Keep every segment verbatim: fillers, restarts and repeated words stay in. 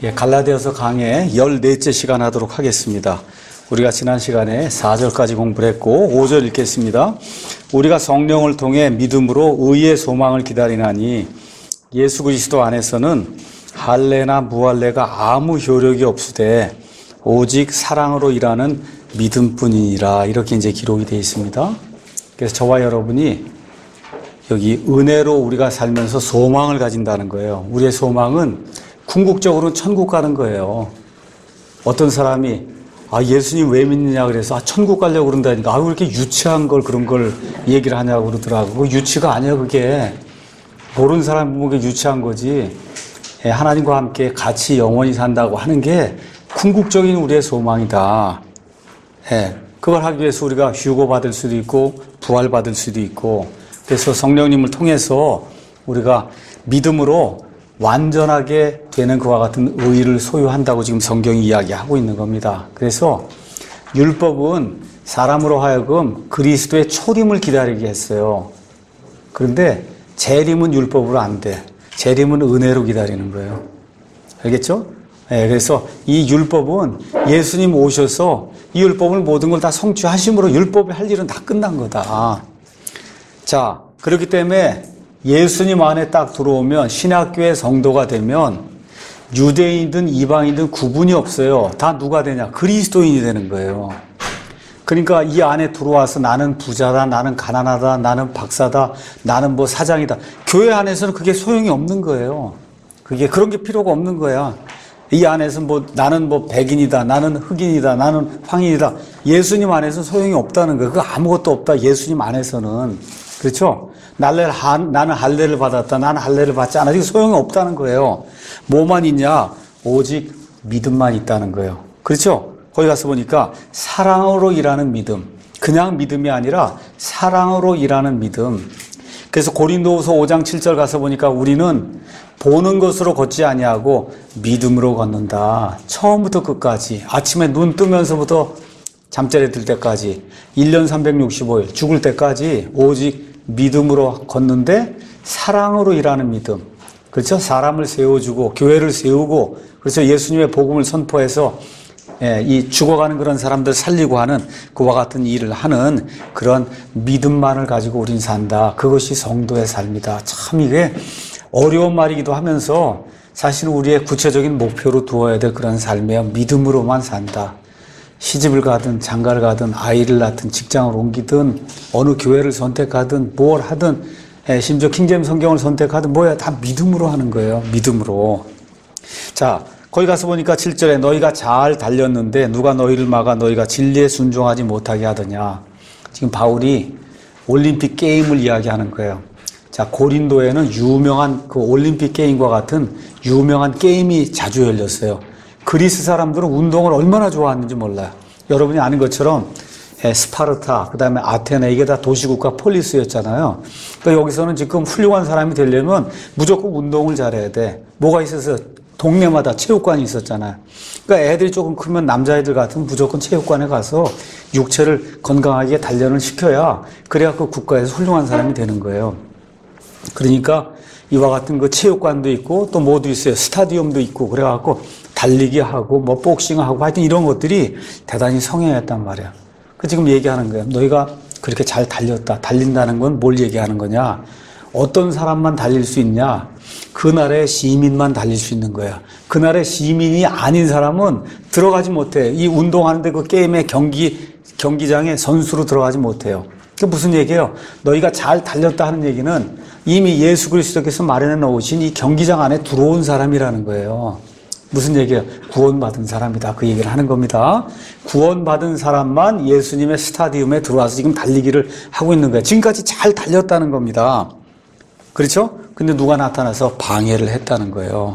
예, 갈라디아서 강의 열넷째 시간 하도록 하겠습니다. 우리가 지난 시간에 사 절까지 공부를 했고 오 절 읽겠습니다. 우리가 성령을 통해 믿음으로 의의 소망을 기다리나니 예수 그리스도 안에서는 할례나 무할례가 아무 효력이 없으되 오직 사랑으로 일하는 믿음뿐이니라. 이렇게 이제 기록이 되어 있습니다. 그래서 저와 여러분이 여기 은혜로 우리가 살면서 소망을 가진다는 거예요. 우리의 소망은 궁극적으로는 천국 가는 거예요. 어떤 사람이 아 예수님 왜 믿느냐 그래서 아 천국 가려고 그런다니까 아 왜 이렇게 유치한 걸 그런 걸 얘기를 하냐고 그러더라고. 그 유치가 아니야 그게. 모르는 사람 보면 그게 유치한 거지. 예, 하나님과 함께 같이 영원히 산다고 하는 게 궁극적인 우리의 소망이다. 예, 그걸 하기 위해서 우리가 휴고 받을 수도 있고 부활 받을 수도 있고 그래서 성령님을 통해서 우리가 믿음으로 완전하게 되는 그와 같은 의의를 소유한다고 지금 성경이 이야기하고 있는 겁니다. 그래서 율법은 사람으로 하여금 그리스도의 초림을 기다리게 했어요. 그런데 재림은 율법으로 안 돼. 재림은 은혜로 기다리는 거예요. 알겠죠? 네, 그래서 이 율법은 예수님 오셔서 이 율법을 모든 걸 다 성취하심으로 율법이 할 일은 다 끝난 거다. 자, 그렇기 때문에 예수님 안에 딱 들어오면 신학교의 성도가 되면 유대인이든 이방인이든 구분이 없어요. 다 누가 되냐? 그리스도인이 되는 거예요. 그러니까 이 안에 들어와서 나는 부자다, 나는 가난하다, 나는 박사다, 나는 뭐 사장이다. 교회 안에서는 그게 소용이 없는 거예요. 그게 그런 게 필요가 없는 거야. 이 안에서 뭐 나는 뭐 백인이다, 나는 흑인이다, 나는 황인이다. 예수님 안에서는 소용이 없다는 거예요. 그거 아무것도 없다. 예수님 안에서는. 그렇죠? 나는 할례를 받았다. 나는 할례를 받지 않아. 이게 소용이 없다는 거예요. 뭐만 있냐? 오직 믿음만 있다는 거예요. 그렇죠? 거기 가서 보니까 사랑으로 일하는 믿음. 그냥 믿음이 아니라 사랑으로 일하는 믿음. 그래서 고린도후서 오 장 칠 절 가서 보니까 우리는 보는 것으로 걷지 아니하고 믿음으로 걷는다. 처음부터 끝까지. 아침에 눈 뜨면서부터 잠자리에 들 때까지 일 년 삼백육십오 일 죽을 때까지 오직 믿음으로 걷는데 사랑으로 일하는 믿음. 그렇죠? 사람을 세워주고 교회를 세우고 그래서 예수님의 복음을 선포해서 예, 이 죽어가는 그런 사람들 살리고 하는 그와 같은 일을 하는 그런 믿음만을 가지고 우린 산다. 그것이 성도의 삶이다. 참 이게 어려운 말이기도 하면서 사실은 우리의 구체적인 목표로 두어야 될 그런 삶이에요. 믿음으로만 산다. 시집을 가든 장가를 가든 아이를 낳든 직장을 옮기든 어느 교회를 선택하든 뭘 하든 심지어 킹제임스 성경을 선택하든 뭐야 다 믿음으로 하는 거예요. 믿음으로. 자 거기 가서 보니까 칠 절에 너희가 잘 달렸는데 누가 너희를 막아 너희가 진리에 순종하지 못하게 하더냐. 지금 바울이 올림픽 게임을 이야기하는 거예요. 자 고린도에는 유명한 그 올림픽 게임과 같은 유명한 게임이 자주 열렸어요. 그리스 사람들은 운동을 얼마나 좋아하는지 몰라요. 여러분이 아는 것처럼 스파르타, 그 다음에 아테네 이게 다 도시국가 폴리스였잖아요. 그러니까 여기서는 지금 훌륭한 사람이 되려면 무조건 운동을 잘해야 돼. 뭐가 있어서 동네마다 체육관이 있었잖아요. 그러니까 애들이 조금 크면 남자애들 같으면 무조건 체육관에 가서 육체를 건강하게 단련을 시켜야 그래야 그 국가에서 훌륭한 사람이 되는 거예요. 그러니까 이와 같은 그 체육관도 있고 또 뭐도 있어요. 스타디움도 있고 그래갖고 달리기 하고 뭐 복싱하고 하여튼 이런 것들이 대단히 성행했단 말이야. 그 지금 얘기하는 거예요. 너희가 그렇게 잘 달렸다. 달린다는 건 뭘 얘기하는 거냐? 어떤 사람만 달릴 수 있냐? 그 나라의 시민만 달릴 수 있는 거야. 그 나라의 시민이 아닌 사람은 들어가지 못해. 이 운동하는데 그 게임의 경기 경기장에 선수로 들어가지 못해요. 그게 무슨 얘기예요? 너희가 잘 달렸다 하는 얘기는 이미 예수 그리스도께서 마련해 놓으신 이 경기장 안에 들어온 사람이라는 거예요. 무슨 얘기예요? 구원받은 사람이다. 그 얘기를 하는 겁니다. 구원받은 사람만 예수님의 스타디움에 들어와서 지금 달리기를 하고 있는 거예요. 지금까지 잘 달렸다는 겁니다. 그렇죠? 근데 누가 나타나서 방해를 했다는 거예요.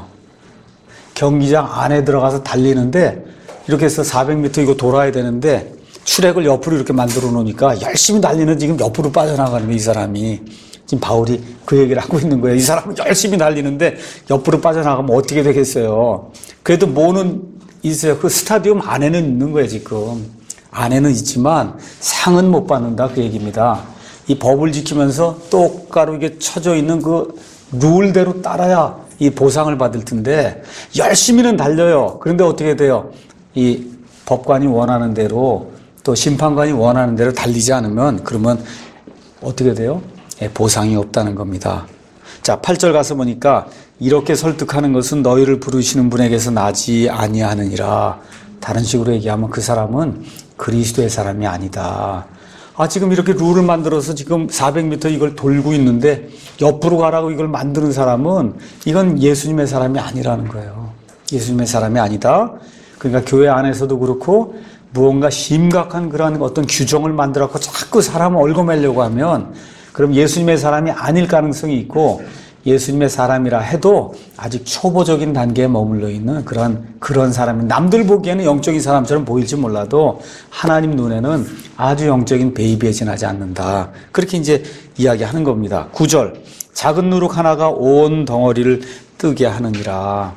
경기장 안에 들어가서 달리는데 이렇게 해서 사백 미터 이거 돌아야 되는데 출애를 옆으로 이렇게 만들어 놓으니까 열심히 달리는 지금 옆으로 빠져나가는 거예요. 이 사람이. 지금 바울이 그 얘기를 하고 있는 거예요. 이 사람은 열심히 달리는데 옆으로 빠져나가면 어떻게 되겠어요. 그래도 뭐는 있어요. 그 스타디움 안에는 있는 거예요. 지금. 안에는 있지만 상은 못 받는다. 그 얘기입니다. 이 법을 지키면서 똑바로 이게 쳐져 있는 그 룰대로 따라야 이 보상을 받을 텐데 열심히는 달려요. 그런데 어떻게 돼요? 이 법관이 원하는 대로 또 심판관이 원하는 대로 달리지 않으면 그러면 어떻게 돼요? 예, 보상이 없다는 겁니다. 자, 팔 절 가서 보니까 이렇게 설득하는 것은 너희를 부르시는 분에게서 나지 아니하느니라. 다른 식으로 얘기하면 그 사람은 그리스도의 사람이 아니다. 아, 지금 이렇게 룰을 만들어서 지금 사백 미터 이걸 돌고 있는데 옆으로 가라고 이걸 만드는 사람은 이건 예수님의 사람이 아니라는 거예요. 예수님의 사람이 아니다. 그러니까 교회 안에서도 그렇고 무언가 심각한 그런 어떤 규정을 만들어서 자꾸 사람을 얽어매려고 하면 그럼 예수님의 사람이 아닐 가능성이 있고 예수님의 사람이라 해도 아직 초보적인 단계에 머물러 있는 그런, 그런 사람이 남들 보기에는 영적인 사람처럼 보일지 몰라도 하나님 눈에는 아주 영적인 베이비에 지나지 않는다. 그렇게 이제 이야기하는 겁니다. 구 절. 작은 누룩 하나가 온 덩어리를 뜨게 하느니라.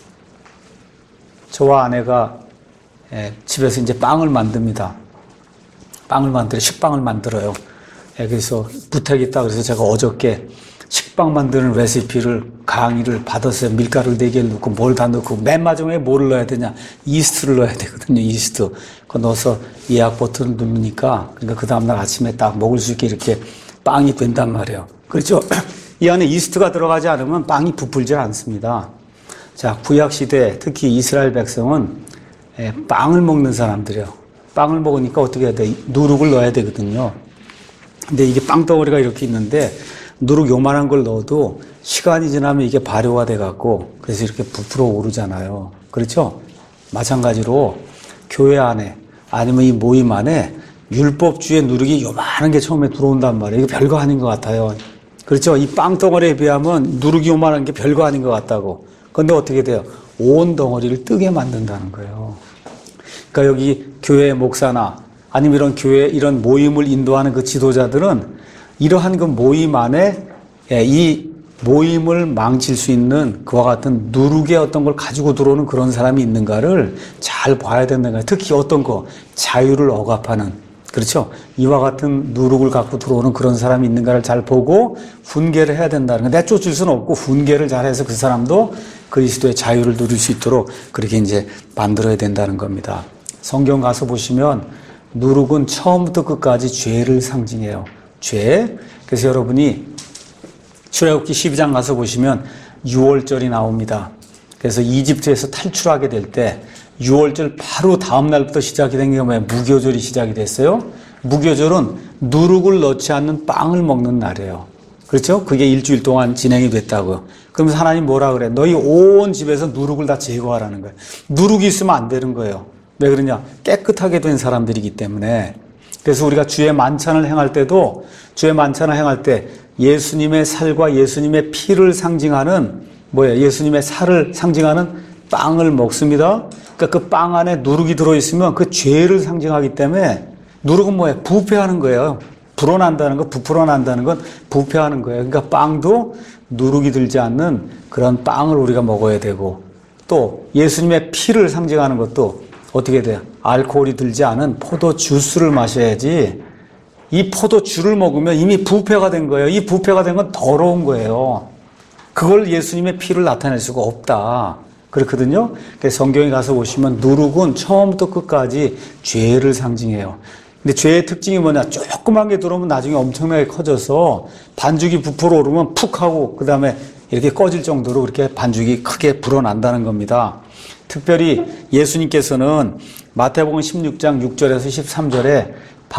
저와 아내가 예, 집에서 이제 빵을 만듭니다. 빵을 만들어, 식빵을 만들어요. 예, 그래서 부탁이 있다 그래서 제가 어저께 식빵 만드는 레시피를 강의를 받았어요. 밀가루를 네 개를 넣고 뭘 다 넣고 맨 마지막에 뭘 넣어야 되냐. 이스트를 넣어야 되거든요. 이스트. 그거 넣어서 예약 버튼을 누르니까 그러니까 그 다음날 아침에 딱 먹을 수 있게 이렇게 빵이 된단 말이에요. 그렇죠? 이 안에 이스트가 들어가지 않으면 빵이 부풀질 않습니다. 자, 구약시대 특히 이스라엘 백성은 빵을 먹는 사람들이에요. 빵을 먹으니까 어떻게 해야 돼? 누룩을 넣어야 되거든요. 근데 이게 빵덩어리가 이렇게 있는데 누룩 요만한 걸 넣어도 시간이 지나면 이게 발효가 돼갖고 그래서 이렇게 부풀어 오르잖아요. 그렇죠? 마찬가지로 교회 안에 아니면 이 모임 안에 율법주의 누룩이 요만한 게 처음에 들어온단 말이에요. 이거 별거 아닌 것 같아요. 그렇죠? 이 빵덩어리에 비하면 누룩이 요만한 게 별거 아닌 것 같다고. 그런데 어떻게 돼요? 온 덩어리를 뜨게 만든다는 거예요. 그러니까 여기 교회 목사나 아니면 이런 교회 이런 모임을 인도하는 그 지도자들은 이러한 그 모임 안에 이 모임을 망칠 수 있는 그와 같은 누룩의 어떤 걸 가지고 들어오는 그런 사람이 있는가를 잘 봐야 된다는 거예요. 특히 어떤 거 자유를 억압하는 그렇죠? 이와 같은 누룩을 갖고 들어오는 그런 사람이 있는가를 잘 보고 훈계를 해야 된다는 거예요. 내쫓을 수는 없고 훈계를 잘해서 그 사람도 그리스도의 자유를 누릴 수 있도록 그렇게 이제 만들어야 된다는 겁니다. 성경 가서 보시면 누룩은 처음부터 끝까지 죄를 상징해요. 죄. 그래서 여러분이 출애굽기 십이 장 가서 보시면 유월절이 나옵니다. 그래서 이집트에서 탈출하게 될 때 유월절 바로 다음 날부터 시작이 된 게 뭐예요? 무교절이 시작이 됐어요. 무교절은 누룩을 넣지 않는 빵을 먹는 날이에요. 그렇죠? 그게 일주일 동안 진행이 됐다고요. 그러면서 하나님 뭐라 그래? 너희 온 집에서 누룩을 다 제거하라는 거예요. 누룩이 있으면 안 되는 거예요. 왜 그러냐? 깨끗하게 된 사람들이기 때문에. 그래서 우리가 주의 만찬을 행할 때도 주의 만찬을 행할 때 예수님의 살과 예수님의 피를 상징하는 뭐예요? 예수님의 살을 상징하는 빵을 먹습니다. 그러니까 그 빵 안에 누룩이 들어있으면 그 죄를 상징하기 때문에 누룩은 뭐예요? 부패하는 거예요. 불어난다는 거, 부풀어난다는 건 부패하는 거예요. 그러니까 빵도 누룩이 들지 않는 그런 빵을 우리가 먹어야 되고 또 예수님의 피를 상징하는 것도 어떻게 돼요? 알코올이 들지 않은 포도 주스를 마셔야지 이 포도 주를 먹으면 이미 부패가 된 거예요. 이 부패가 된 건 더러운 거예요. 그걸 예수님의 피를 나타낼 수가 없다. 그렇거든요. 그래서 성경에 가서 보시면 누룩은 처음부터 끝까지 죄를 상징해요. 근데 죄의 특징이 뭐냐? 조그만 게 들어오면 나중에 엄청나게 커져서 반죽이 부풀어 오르면 푹 하고 그 다음에 이렇게 꺼질 정도로 그렇게 반죽이 크게 불어난다는 겁니다. 특별히 예수님께서는 마태복음 십육 장 육 절에서 십삼 절에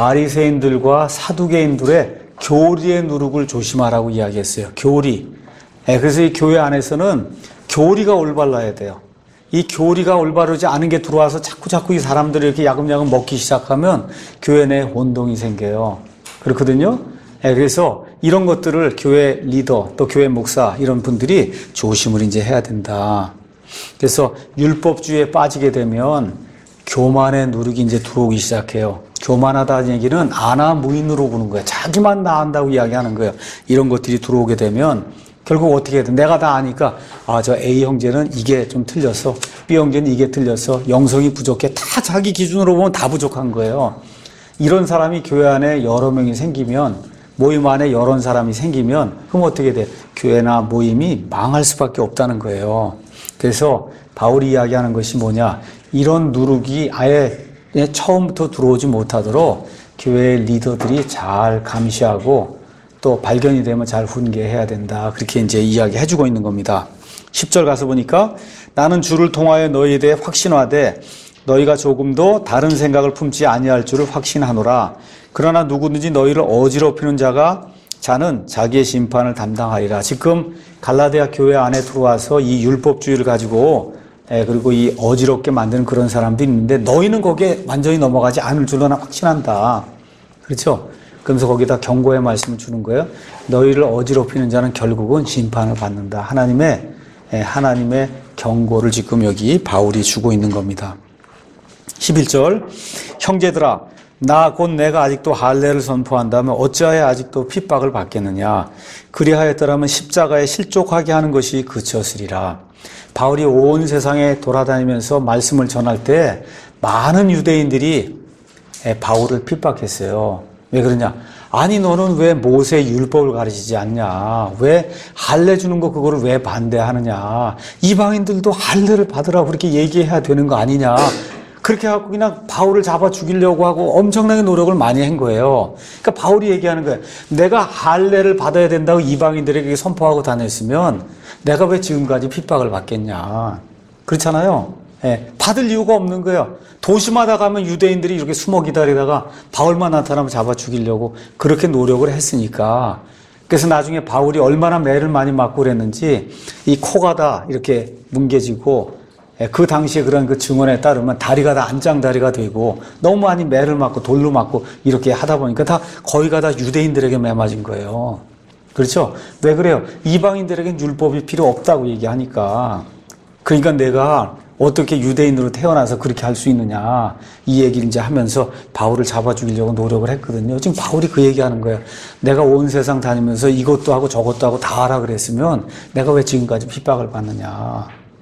바리새인들과 사두개인들의 교리의 누룩을 조심하라고 이야기했어요. 교리. 네, 그래서 이 교회 안에서는 교리가 올바라야 돼요. 이 교리가 올바르지 않은 게 들어와서 자꾸 자꾸 이 사람들이 이렇게 야금야금 먹기 시작하면 교회 내에 혼동이 생겨요. 그렇거든요. 네, 그래서 이런 것들을 교회 리더 또 교회 목사 이런 분들이 조심을 이제 해야 된다. 그래서 율법주의에 빠지게 되면 교만의 누룩이 이제 들어오기 시작해요. 교만하다는 얘기는 아나 무인으로 보는 거예요. 자기만 나 안다고 이야기하는 거예요. 이런 것들이 들어오게 되면 결국 어떻게 해야 내가 다 아니까 아, 저 A 형제는 이게 좀 틀렸어. B 형제는 이게 틀렸어. 영성이 부족해. 다 자기 기준으로 보면 다 부족한 거예요. 이런 사람이 교회 안에 여러 명이 생기면 모임 안에 여러 사람이 생기면 그럼 어떻게 돼? 교회나 모임이 망할 수밖에 없다는 거예요. 그래서 바울이 이야기하는 것이 뭐냐? 이런 누룩이 아예 처음부터 들어오지 못하도록 교회의 리더들이 잘 감시하고 또 발견이 되면 잘 훈계해야 된다. 그렇게 이제 이야기해 주고 있는 겁니다. 십 절 가서 보니까 나는 주를 통하여 너희에 대해 확신하되 너희가 조금도 다른 생각을 품지 아니할 줄을 확신하노라. 그러나 누구든지 너희를 어지럽히는 자가 자는 자기의 심판을 담당하리라. 지금 갈라디아 교회 안에 들어와서 이 율법주의를 가지고 예, 그리고 이 어지럽게 만드는 그런 사람들이 있는데 너희는 거기에 완전히 넘어가지 않을 줄로 난 확신한다. 그렇죠? 그러면서 거기다 경고의 말씀을 주는 거예요. 너희를 어지럽히는 자는 결국은 심판을 받는다. 하나님의 예, 하나님의 경고를 지금 여기 바울이 주고 있는 겁니다. 십일 절 형제들아 나 곧 내가 아직도 할례를 선포한다면 어찌하여 아직도 핍박을 받겠느냐. 그리하였더라면 십자가에 실족하게 하는 것이 그쳤으리라. 바울이 온 세상에 돌아다니면서 말씀을 전할 때 많은 유대인들이 바울을 핍박했어요. 왜 그러냐? 아니 너는 왜 모세 율법을 가르치지 않냐? 왜 할례 주는 거 그거를 왜 반대하느냐? 이방인들도 할례를 받으라고 그렇게 얘기해야 되는 거 아니냐? 그렇게 하고 그냥 바울을 잡아 죽이려고 하고 엄청나게 노력을 많이 한 거예요. 그러니까 바울이 얘기하는 거예요. 내가 할례를 받아야 된다고 이방인들에게 선포하고 다녔으면 내가 왜 지금까지 핍박을 받겠냐. 그렇잖아요. 예, 받을 이유가 없는 거예요. 도시마다 가면 유대인들이 이렇게 숨어 기다리다가 바울만 나타나면 잡아 죽이려고 그렇게 노력을 했으니까. 그래서 나중에 바울이 얼마나 매를 많이 맞고 그랬는지 이 코가 다 이렇게 뭉개지고 그 당시에 그런 그 증언에 따르면 다리가 다 안장다리가 되고 너무 많이 매를 맞고 돌로 맞고 이렇게 하다 보니까 다 거의가 다 유대인들에게 매 맞은 거예요. 그렇죠? 왜 그래요? 이방인들에겐 율법이 필요 없다고 얘기하니까. 그러니까 내가 어떻게 유대인으로 태어나서 그렇게 할 수 있느냐 이 얘기를 이제 하면서 바울을 잡아 죽이려고 노력을 했거든요. 지금 바울이 그 얘기하는 거예요. 내가 온 세상 다니면서 이것도 하고 저것도 하고 다 하라 그랬으면 내가 왜 지금까지 핍박을 받느냐.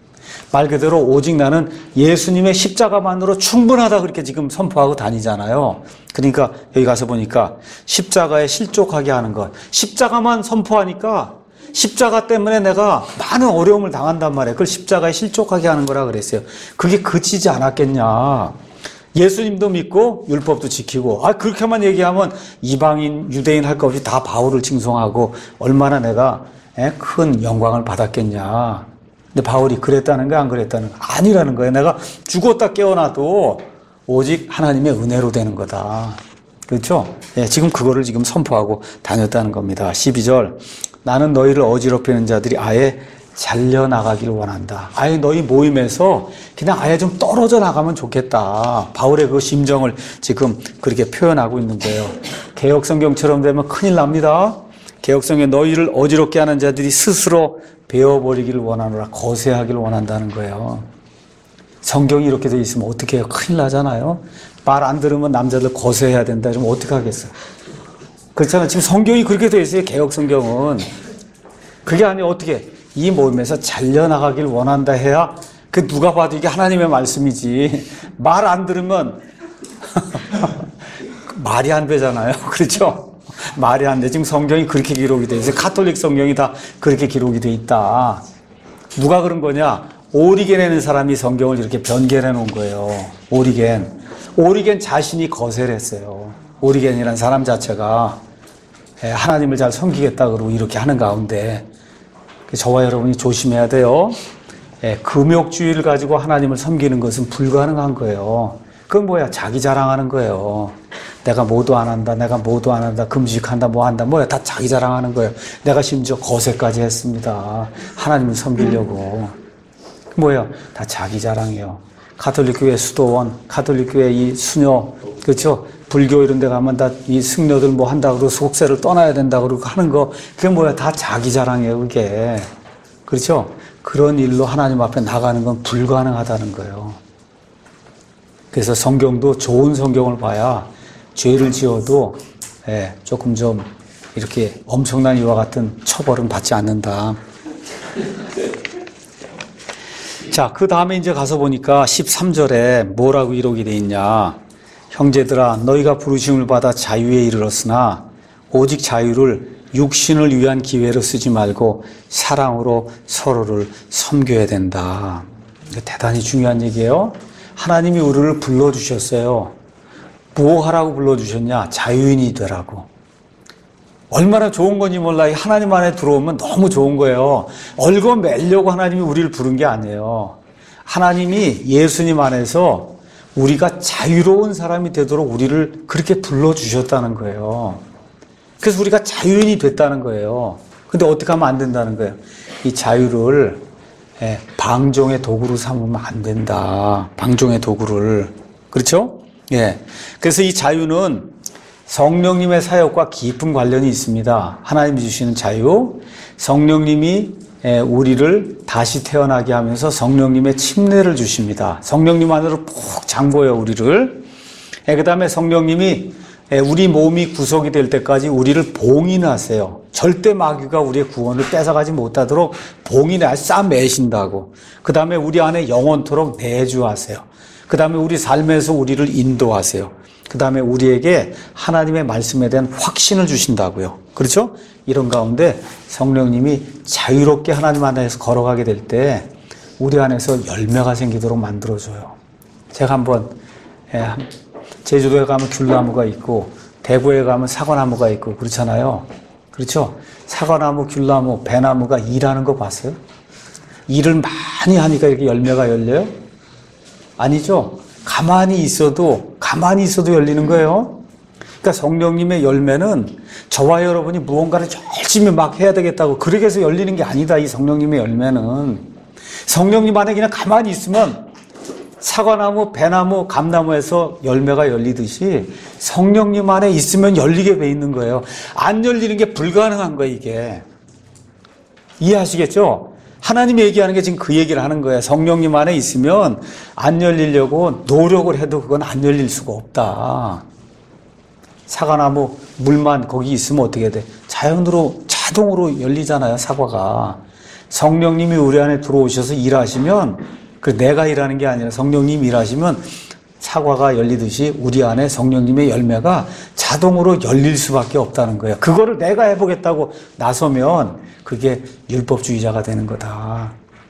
말 그대로 오직 나는 예수님의 십자가만으로 충분하다 그렇게 지금 선포하고 다니잖아요. 그러니까 여기 가서 보니까 십자가에 실족하게 하는 것. 십자가만 선포하니까 십자가 때문에 내가 많은 어려움을 당한단 말이에요. 그걸 십자가에 실족하게 하는 거라 그랬어요. 그게 그치지 않았겠냐. 예수님도 믿고 율법도 지키고 아 그렇게만 얘기하면 이방인 유대인 할 것 없이 다 바울을 칭송하고 얼마나 내가 큰 영광을 받았겠냐. 근데 바울이 그랬다는 거 안 그랬다는 거 아니라는 거예요. 내가 죽었다 깨어나도 오직 하나님의 은혜로 되는 거다. 그렇죠? 예, 지금 그거를 지금 선포하고 다녔다는 겁니다. 십이 절 나는 너희를 어지럽히는 자들이 아예 잘려나가기를 원한다. 아예 너희 모임에서 그냥 아예 좀 떨어져 나가면 좋겠다. 바울의 그 심정을 지금 그렇게 표현하고 있는 거예요. 개역성경처럼 되면 큰일 납니다. 개역성경에 너희를 어지럽게 하는 자들이 스스로 베어버리기를 원하노라. 거세하기를 원한다는 거예요. 성경이 이렇게 돼 있으면 어떻게 해요? 큰일 나잖아요. 말 안 들으면 남자들 거세해야 된다. 좀 어떻게 하겠어요? 그렇잖아요. 지금 성경이 그렇게 돼 있어요. 개역성경은. 그게 아니에요. 어떻게 이 모임에서 잘려나가길 원한다 해야 그 누가 봐도 이게 하나님의 말씀이지. 말 안 들으면 말이 안 되잖아요. 그렇죠? 말이 안 돼. 지금 성경이 그렇게 기록이 돼 있어요. 가톨릭 성경이 다 그렇게 기록이 돼 있다. 누가 그런 거냐? 오리겐이라는 사람이 성경을 이렇게 변개해 놓은 거예요. 오리겐. 오리겐 자신이 거세를 했어요. 오리겐이라는 사람 자체가 하나님을 잘 섬기겠다 그러고 이렇게 하는 가운데 저와 여러분이 조심해야 돼요. 금욕주의를 가지고 하나님을 섬기는 것은 불가능한 거예요. 그건 뭐야? 자기 자랑하는 거예요. 내가 뭐도 안 한다, 내가 뭐도 안 한다, 금식한다, 뭐 한다, 뭐야? 다 자기 자랑하는 거예요. 내가 심지어 거세까지 했습니다. 하나님을 섬기려고. 뭐야? 다 자기 자랑이에요. 가톨릭 교회 수도원, 가톨릭 교회 이 수녀, 그렇죠? 불교 이런 데 가면 다 이 승려들 뭐 한다 그러고 속세를 떠나야 된다 그러고 하는 거, 그게 뭐야? 다 자기 자랑이에요, 그게. 그렇죠? 그런 일로 하나님 앞에 나가는 건 불가능하다는 거예요. 그래서 성경도 좋은 성경을 봐야 죄를 지어도 예, 조금 좀 이렇게 엄청난 이와 같은 처벌은 받지 않는다. 자, 그 다음에 이제 가서 보니까 십삼 절에 뭐라고 기록이 돼 있냐. 형제들아, 너희가 부르심을 받아 자유에 이르렀으나 오직 자유를 육신을 위한 기회로 쓰지 말고 사랑으로 서로를 섬겨야 된다. 이거 대단히 중요한 얘기예요. 하나님이 우리를 불러주셨어요. 뭐 하라고 불러주셨냐? 자유인이 되라고. 얼마나 좋은 건지 몰라. 하나님 안에 들어오면 너무 좋은 거예요. 얽어매려고 하나님이 우리를 부른 게 아니에요. 하나님이 예수님 안에서 우리가 자유로운 사람이 되도록 우리를 그렇게 불러주셨다는 거예요. 그래서 우리가 자유인이 됐다는 거예요. 근데 어떻게 하면 안 된다는 거예요? 이 자유를 방종의 도구로 삼으면 안 된다. 방종의 도구를. 그렇죠? 예. 그래서 이 자유는 성령님의 사역과 깊은 관련이 있습니다. 하나님이 주시는 자유. 성령님이 우리를 다시 태어나게 하면서 성령님의 침례를 주십니다. 성령님 안으로 푹 잠궈요, 우리를. 그 다음에 성령님이 우리 몸이 구속이 될 때까지 우리를 봉인하세요. 절대 마귀가 우리의 구원을 뺏어가지 못하도록 봉인해 싸매신다고. 그 다음에 우리 안에 영원토록 내주하세요. 그 다음에 우리 삶에서 우리를 인도하세요. 그 다음에 우리에게 하나님의 말씀에 대한 확신을 주신다고요. 그렇죠? 이런 가운데 성령님이 자유롭게 하나님 안에서 걸어가게 될 때 우리 안에서 열매가 생기도록 만들어줘요. 제가 한번 제주도에 가면 귤나무가 있고 대구에 가면 사과나무가 있고 그렇잖아요. 그렇죠? 사과나무, 귤나무, 배나무가 일하는 거 봤어요? 일을 많이 하니까 이렇게 열매가 열려요? 아니죠? 가만히 있어도 가만히 있어도 열리는 거예요. 그러니까 성령님의 열매는 저와 여러분이 무언가를 열심히 막 해야 되겠다고 그렇게 해서 열리는 게 아니다. 이 성령님의 열매는 성령님 안에 그냥 가만히 있으면 사과나무, 배나무, 감나무에서 열매가 열리듯이 성령님 안에 있으면 열리게 돼 있는 거예요. 안 열리는 게 불가능한 거예요, 이게. 이해하시겠죠? 하나님이 얘기하는 게 지금 그 얘기를 하는 거예요. 성령님 안에 있으면 안 열리려고 노력을 해도 그건 안 열릴 수가 없다. 사과나무 물만 거기 있으면 어떻게 돼? 자연으로 자동으로 열리잖아요, 사과가. 성령님이 우리 안에 들어오셔서 일하시면 그 내가 일하는 게 아니라 성령님이 일하시면 사과가 열리듯이 우리 안에 성령님의 열매가 자동으로 열릴 수밖에 없다는 거예요. 그거를 내가 해보겠다고 나서면 그게 율법주의자가 되는 거다.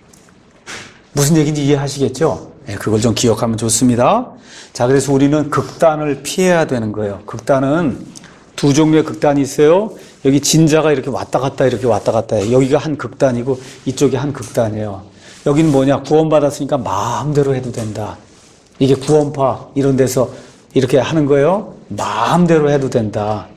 무슨 얘기인지 이해하시겠죠? 네, 그걸 좀 기억하면 좋습니다. 자, 그래서 우리는 극단을 피해야 되는 거예요. 극단은 두 종류의 극단이 있어요. 여기 진자가 이렇게 왔다 갔다 이렇게 왔다 갔다 해요. 여기가 한 극단이고 이쪽이 한 극단이에요. 여기는 뭐냐? 구원받았으니까 마음대로 해도 된다. 이게 구원파 이런 데서 이렇게 하는 거예요. 마음대로 해도 된다.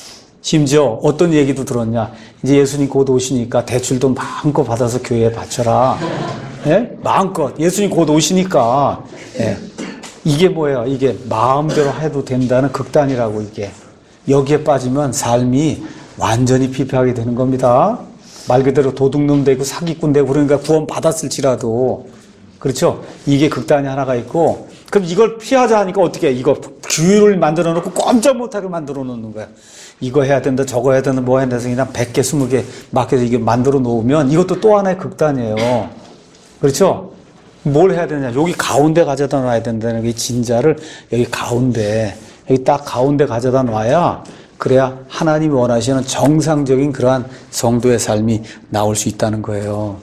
심지어 어떤 얘기도 들었냐? 이제 예수님 곧 오시니까 대출도 마음껏 받아서 교회에 바쳐라. 예? 마음껏. 예수님 곧 오시니까. 예. 이게 뭐예요? 이게 마음대로 해도 된다는 극단이라고 이게. 여기에 빠지면 삶이 완전히 피폐하게 되는 겁니다. 말 그대로 도둑놈 되고 사기꾼 되고 그러니까 구원 받았을지라도. 그렇죠? 이게 극단이 하나가 있고, 그럼 이걸 피하자 하니까 어떻게 해? 이거 규율을 만들어 놓고 꼼짝 못하게 만들어 놓는 거야. 이거 해야 된다, 저거 해야 된다, 뭐 해야 된다, 그냥 백 개, 스무 개 막 해서 이게 만들어 놓으면 이것도 또 하나의 극단이에요. 그렇죠? 뭘 해야 되냐? 여기 가운데 가져다 놔야 된다는 게 진자를 여기 가운데, 여기 딱 가운데 가져다 놔야 그래야 하나님이 원하시는 정상적인 그러한 성도의 삶이 나올 수 있다는 거예요.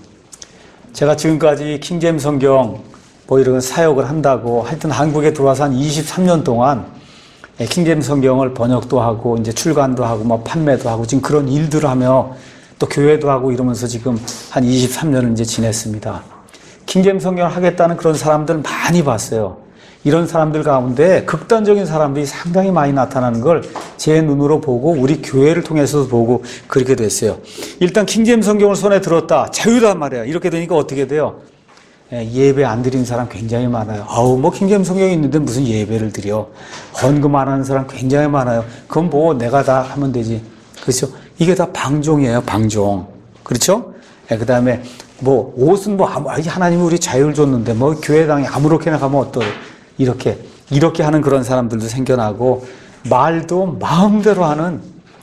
제가 지금까지 킹제임스 성경 뭐 이런 사역을 한다고 하여튼 한국에 들어와서 한 이십삼 년 동안 킹제임스 성경을 번역도 하고 이제 출간도 하고 뭐 판매도 하고 지금 그런 일들을 하며 또 교회도 하고 이러면서 지금 한 이십삼 년을 이제 지냈습니다. 킹제임스 성경을 하겠다는 그런 사람들 많이 봤어요. 이런 사람들 가운데 극단적인 사람들이 상당히 많이 나타나는 걸 제 눈으로 보고 우리 교회를 통해서도 보고 그렇게 됐어요. 일단 킹제임스 성경을 손에 들었다. 자유단 말이야. 이렇게 되니까 어떻게 돼요? 예배 안 드리는 사람 굉장히 많아요. 아우, 뭐 킹제임스 성경이 있는데 무슨 예배를 드려. 헌금 안 하는 사람 굉장히 많아요. 그건 뭐 내가 다 하면 되지. 그렇죠? 이게 다 방종이에요. 방종. 그렇죠? 그 다음에 뭐 옷은 뭐 하나님이 우리 자유를 줬는데 뭐 교회당에 아무렇게나 가면 어떠 이렇게 이렇게 하는 그런 사람들도 생겨나고 말도 마음대로 하는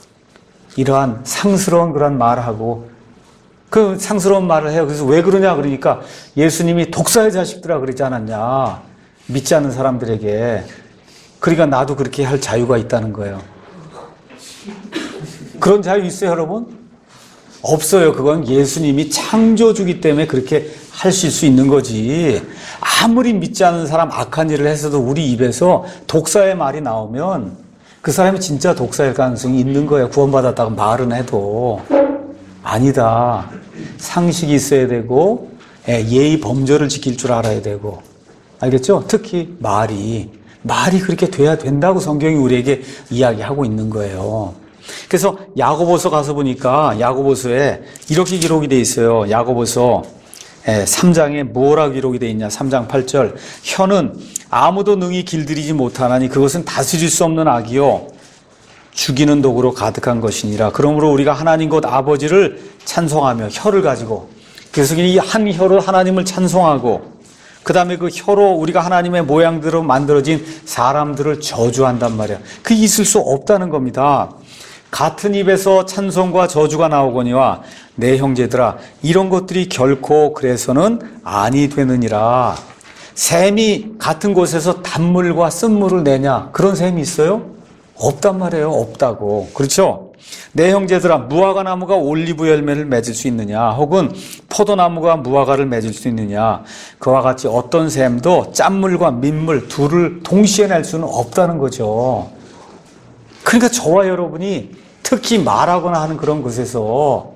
이러한 상스러운 그런 말을 하고 그 상스러운 말을 해요. 그래서 왜 그러냐 그러니까 예수님이 독사의 자식들아 그러지 않았냐. 믿지 않는 사람들에게. 그러니까 나도 그렇게 할 자유가 있다는 거예요. 그런 자유 있어요, 여러분? 없어요. 그건 예수님이 창조주기 때문에 그렇게 하실 수 있는 거지. 아무리 믿지 않는 사람 악한 일을 해서도 우리 입에서 독사의 말이 나오면 그 사람이 진짜 독사일 가능성이 있는 거예요. 구원받았다고 말은 해도. 아니다. 상식이 있어야 되고 예의 범절을 지킬 줄 알아야 되고. 알겠죠? 특히 말이. 말이 그렇게 돼야 된다고 성경이 우리에게 이야기하고 있는 거예요. 그래서 야고보서 가서 보니까 야고보서에 이렇게 기록이 돼 있어요. 야고보서 삼 장에 뭐라고 기록이 돼 있냐. 삼 장 팔 절. 혀는 아무도 능히 길들이지 못하나니 그것은 다스릴 수 없는 악이요 죽이는 독으로 가득한 것이니라. 그러므로 우리가 하나님 곧 아버지를 찬송하며 혀를 가지고, 그래서 이 한 혀로 하나님을 찬송하고 그 다음에 그 혀로 우리가 하나님의 모양대로 만들어진 사람들을 저주한단 말이야. 그 있을 수 없다는 겁니다. 같은 입에서 찬송과 저주가 나오거니와 내 형제들아 이런 것들이 결코 그래서는 아니 되느니라. 샘이 같은 곳에서 단물과 쓴물을 내냐, 그런 샘이 있어요? 없단 말이에요. 없다고. 그렇죠? 내 형제들아 무화과 나무가 올리브 열매를 맺을 수 있느냐, 혹은 포도나무가 무화과를 맺을 수 있느냐. 그와 같이 어떤 샘도 짠물과 민물 둘을 동시에 낼 수는 없다는 거죠. 그러니까 저와 여러분이 특히 말하거나 하는 그런 것에서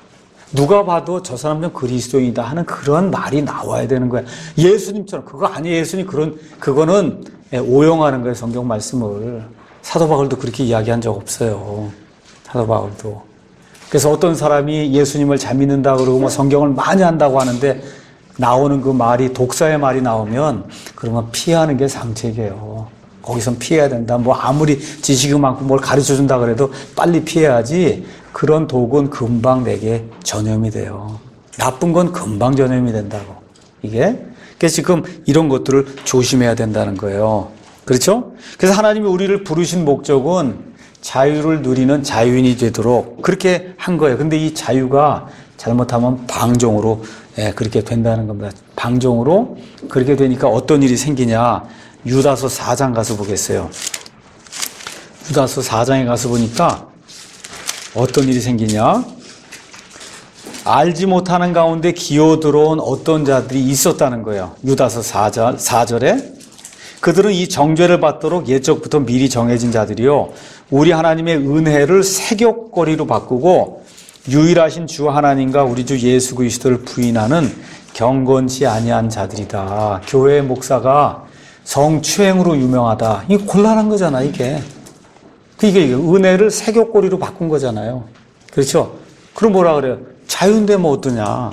누가 봐도 저 사람 좀 그리스도인이다 하는 그런 말이 나와야 되는 거야. 예수님처럼. 그거 아니에요. 예수님 그런, 그거는 오용하는 거예요. 성경 말씀을. 사도 바울도 그렇게 이야기한 적 없어요. 사도 바울도. 그래서 어떤 사람이 예수님을 잘 믿는다 그러고 뭐 성경을 많이 한다고 하는데 나오는 그 말이 독사의 말이 나오면 그러면 피하는 게 상책이에요. 거기선 피해야 된다. 뭐 아무리 지식이 많고 뭘 가르쳐 준다 그래도 빨리 피해야지. 그런 독은 금방 내게 전염이 돼요. 나쁜 건 금방 전염이 된다고. 이게. 그래서 지금 이런 것들을 조심해야 된다는 거예요. 그렇죠? 그래서 하나님이 우리를 부르신 목적은 자유를 누리는 자유인이 되도록 그렇게 한 거예요. 근데 이 자유가 잘못하면 방종으로 예, 그렇게 된다는 겁니다. 방종으로 그렇게 되니까 어떤 일이 생기냐. 유다서 사 장 가서 보겠어요. 유다서 사 장에 가서 보니까 어떤 일이 생기냐. 알지 못하는 가운데 기어들어온 어떤 자들이 있었다는 거예요. 유다서 사 절, 사 절에 그들은 이 정죄를 받도록 옛적부터 미리 정해진 자들이요 우리 하나님의 은혜를 세격거리로 바꾸고 유일하신 주 하나님과 우리 주 예수 그리스도를 부인하는 경건치 아니한 자들이다. 교회 목사가 성추행으로 유명하다. 이게 곤란한 거잖아, 이게. 이게 은혜를 세격거리로 바꾼 거잖아요. 그렇죠? 그럼 뭐라 그래요? 자유인데 뭐 어떠냐?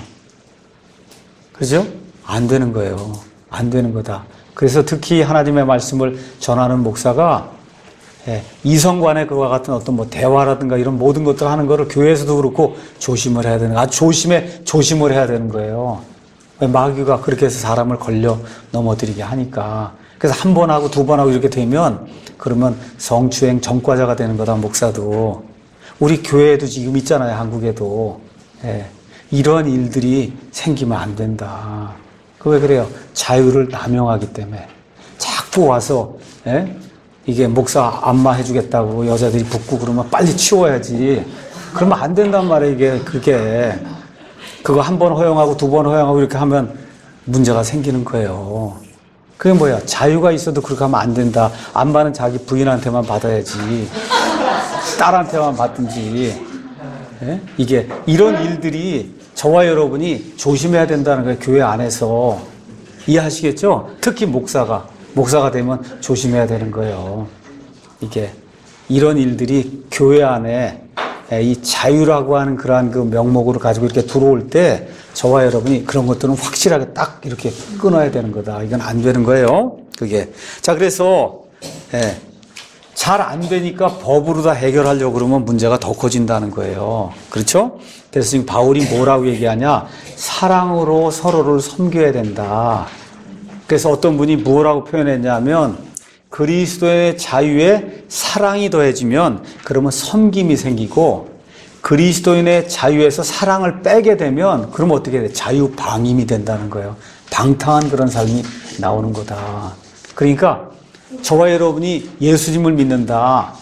그렇죠? 안 되는 거예요. 안 되는 거다. 그래서 특히 하나님의 말씀을 전하는 목사가 예, 이성간의 그와 같은 어떤 뭐 대화라든가 이런 모든 것들 하는 거를 교회에서도 그렇고 조심을 해야 되는, 아주 조심해, 조심을 해야 되는 거예요. 마귀가 그렇게 해서 사람을 걸려 넘어뜨리게 하니까. 그래서 한 번 하고 두 번 하고 이렇게 되면 그러면 성추행 전과자가 되는 거다, 목사도. 우리 교회에도 지금 있잖아요, 한국에도. 예, 이런 일들이 생기면 안 된다. 그 왜 그래요? 자유를 남용하기 때문에. 자꾸 와서, 예? 이게 목사 안마해주겠다고 여자들이 붙고 그러면 빨리 치워야지. 그러면 안 된단 말이에요, 이게, 그게. 그거 한 번 허용하고 두 번 허용하고 이렇게 하면 문제가 생기는 거예요. 그게 뭐야? 자유가 있어도 그렇게 하면 안 된다. 안마는 자기 부인한테만 받아야지. 딸한테만 받든지. 예? 이게, 이런 일들이 저와 여러분이 조심해야 된다는 거예요, 교회 안에서. 이해하시겠죠? 특히 목사가. 목사가 되면 조심해야 되는 거예요. 이게, 이런 일들이 교회 안에 이 자유라고 하는 그러한 그 명목으로 가지고 이렇게 들어올 때 저와 여러분이 그런 것들은 확실하게 딱 이렇게 끊어야 되는 거다. 이건 안 되는 거예요. 그게. 자, 그래서, 예, 잘 안 되니까 법으로 다 해결하려고 그러면 문제가 더 커진다는 거예요. 그렇죠? 그래서 지금 바울이 뭐라고 얘기하냐? 사랑으로 서로를 섬겨야 된다. 그래서 어떤 분이 뭐라고 표현했냐면 그리스도의 자유에 사랑이 더해지면 그러면 섬김이 생기고 그리스도인의 자유에서 사랑을 빼게 되면 그러면 어떻게 돼? 자유방임이 된다는 거예요. 방탕한 그런 삶이 나오는 거다. 그러니까 저와 여러분이 예수님을 믿는다.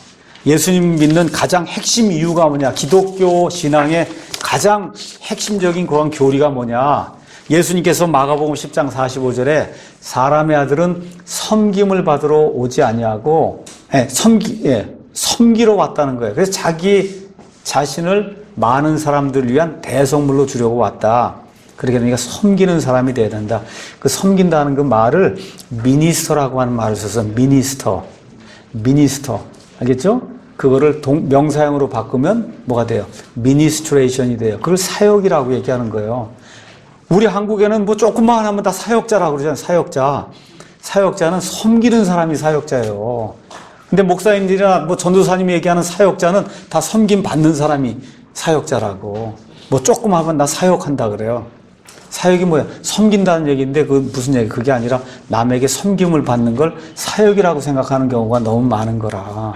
예수님 믿는 가장 핵심 이유가 뭐냐? 기독교 신앙의 가장 핵심적인 그런 교리가 뭐냐? 예수님께서 마가복음 십 장 사십오 절에 사람의 아들은 섬김을 받으러 오지 아니하고 예, 섬기, 예, 섬기러 왔다는 거예요. 그래서 자기 자신을 많은 사람들을 위한 대성물로 주려고 왔다. 그러게 그러니까 섬기는 사람이 돼야 된다. 그 섬긴다는 그 말을 미니스터라고 하는 말을 써서 미니스터, 미니스터 알겠죠? 그거를 동, 명사형으로 바꾸면 뭐가 돼요? 미니스트레이션이 돼요. 그걸 사역이라고 얘기하는 거예요. 우리 한국에는 뭐 조금만 하면 다 사역자라고 그러잖아요. 사역자. 사역자는 섬기는 사람이 사역자예요. 근데 목사님들이나 뭐 전도사님이 얘기하는 사역자는 다 섬김 받는 사람이 사역자라고. 뭐 조금 하면 나 사역한다 그래요. 사역이 뭐야? 섬긴다는 얘기인데 그 무슨 얘기? 그게 아니라 남에게 섬김을 받는 걸 사역이라고 생각하는 경우가 너무 많은 거라.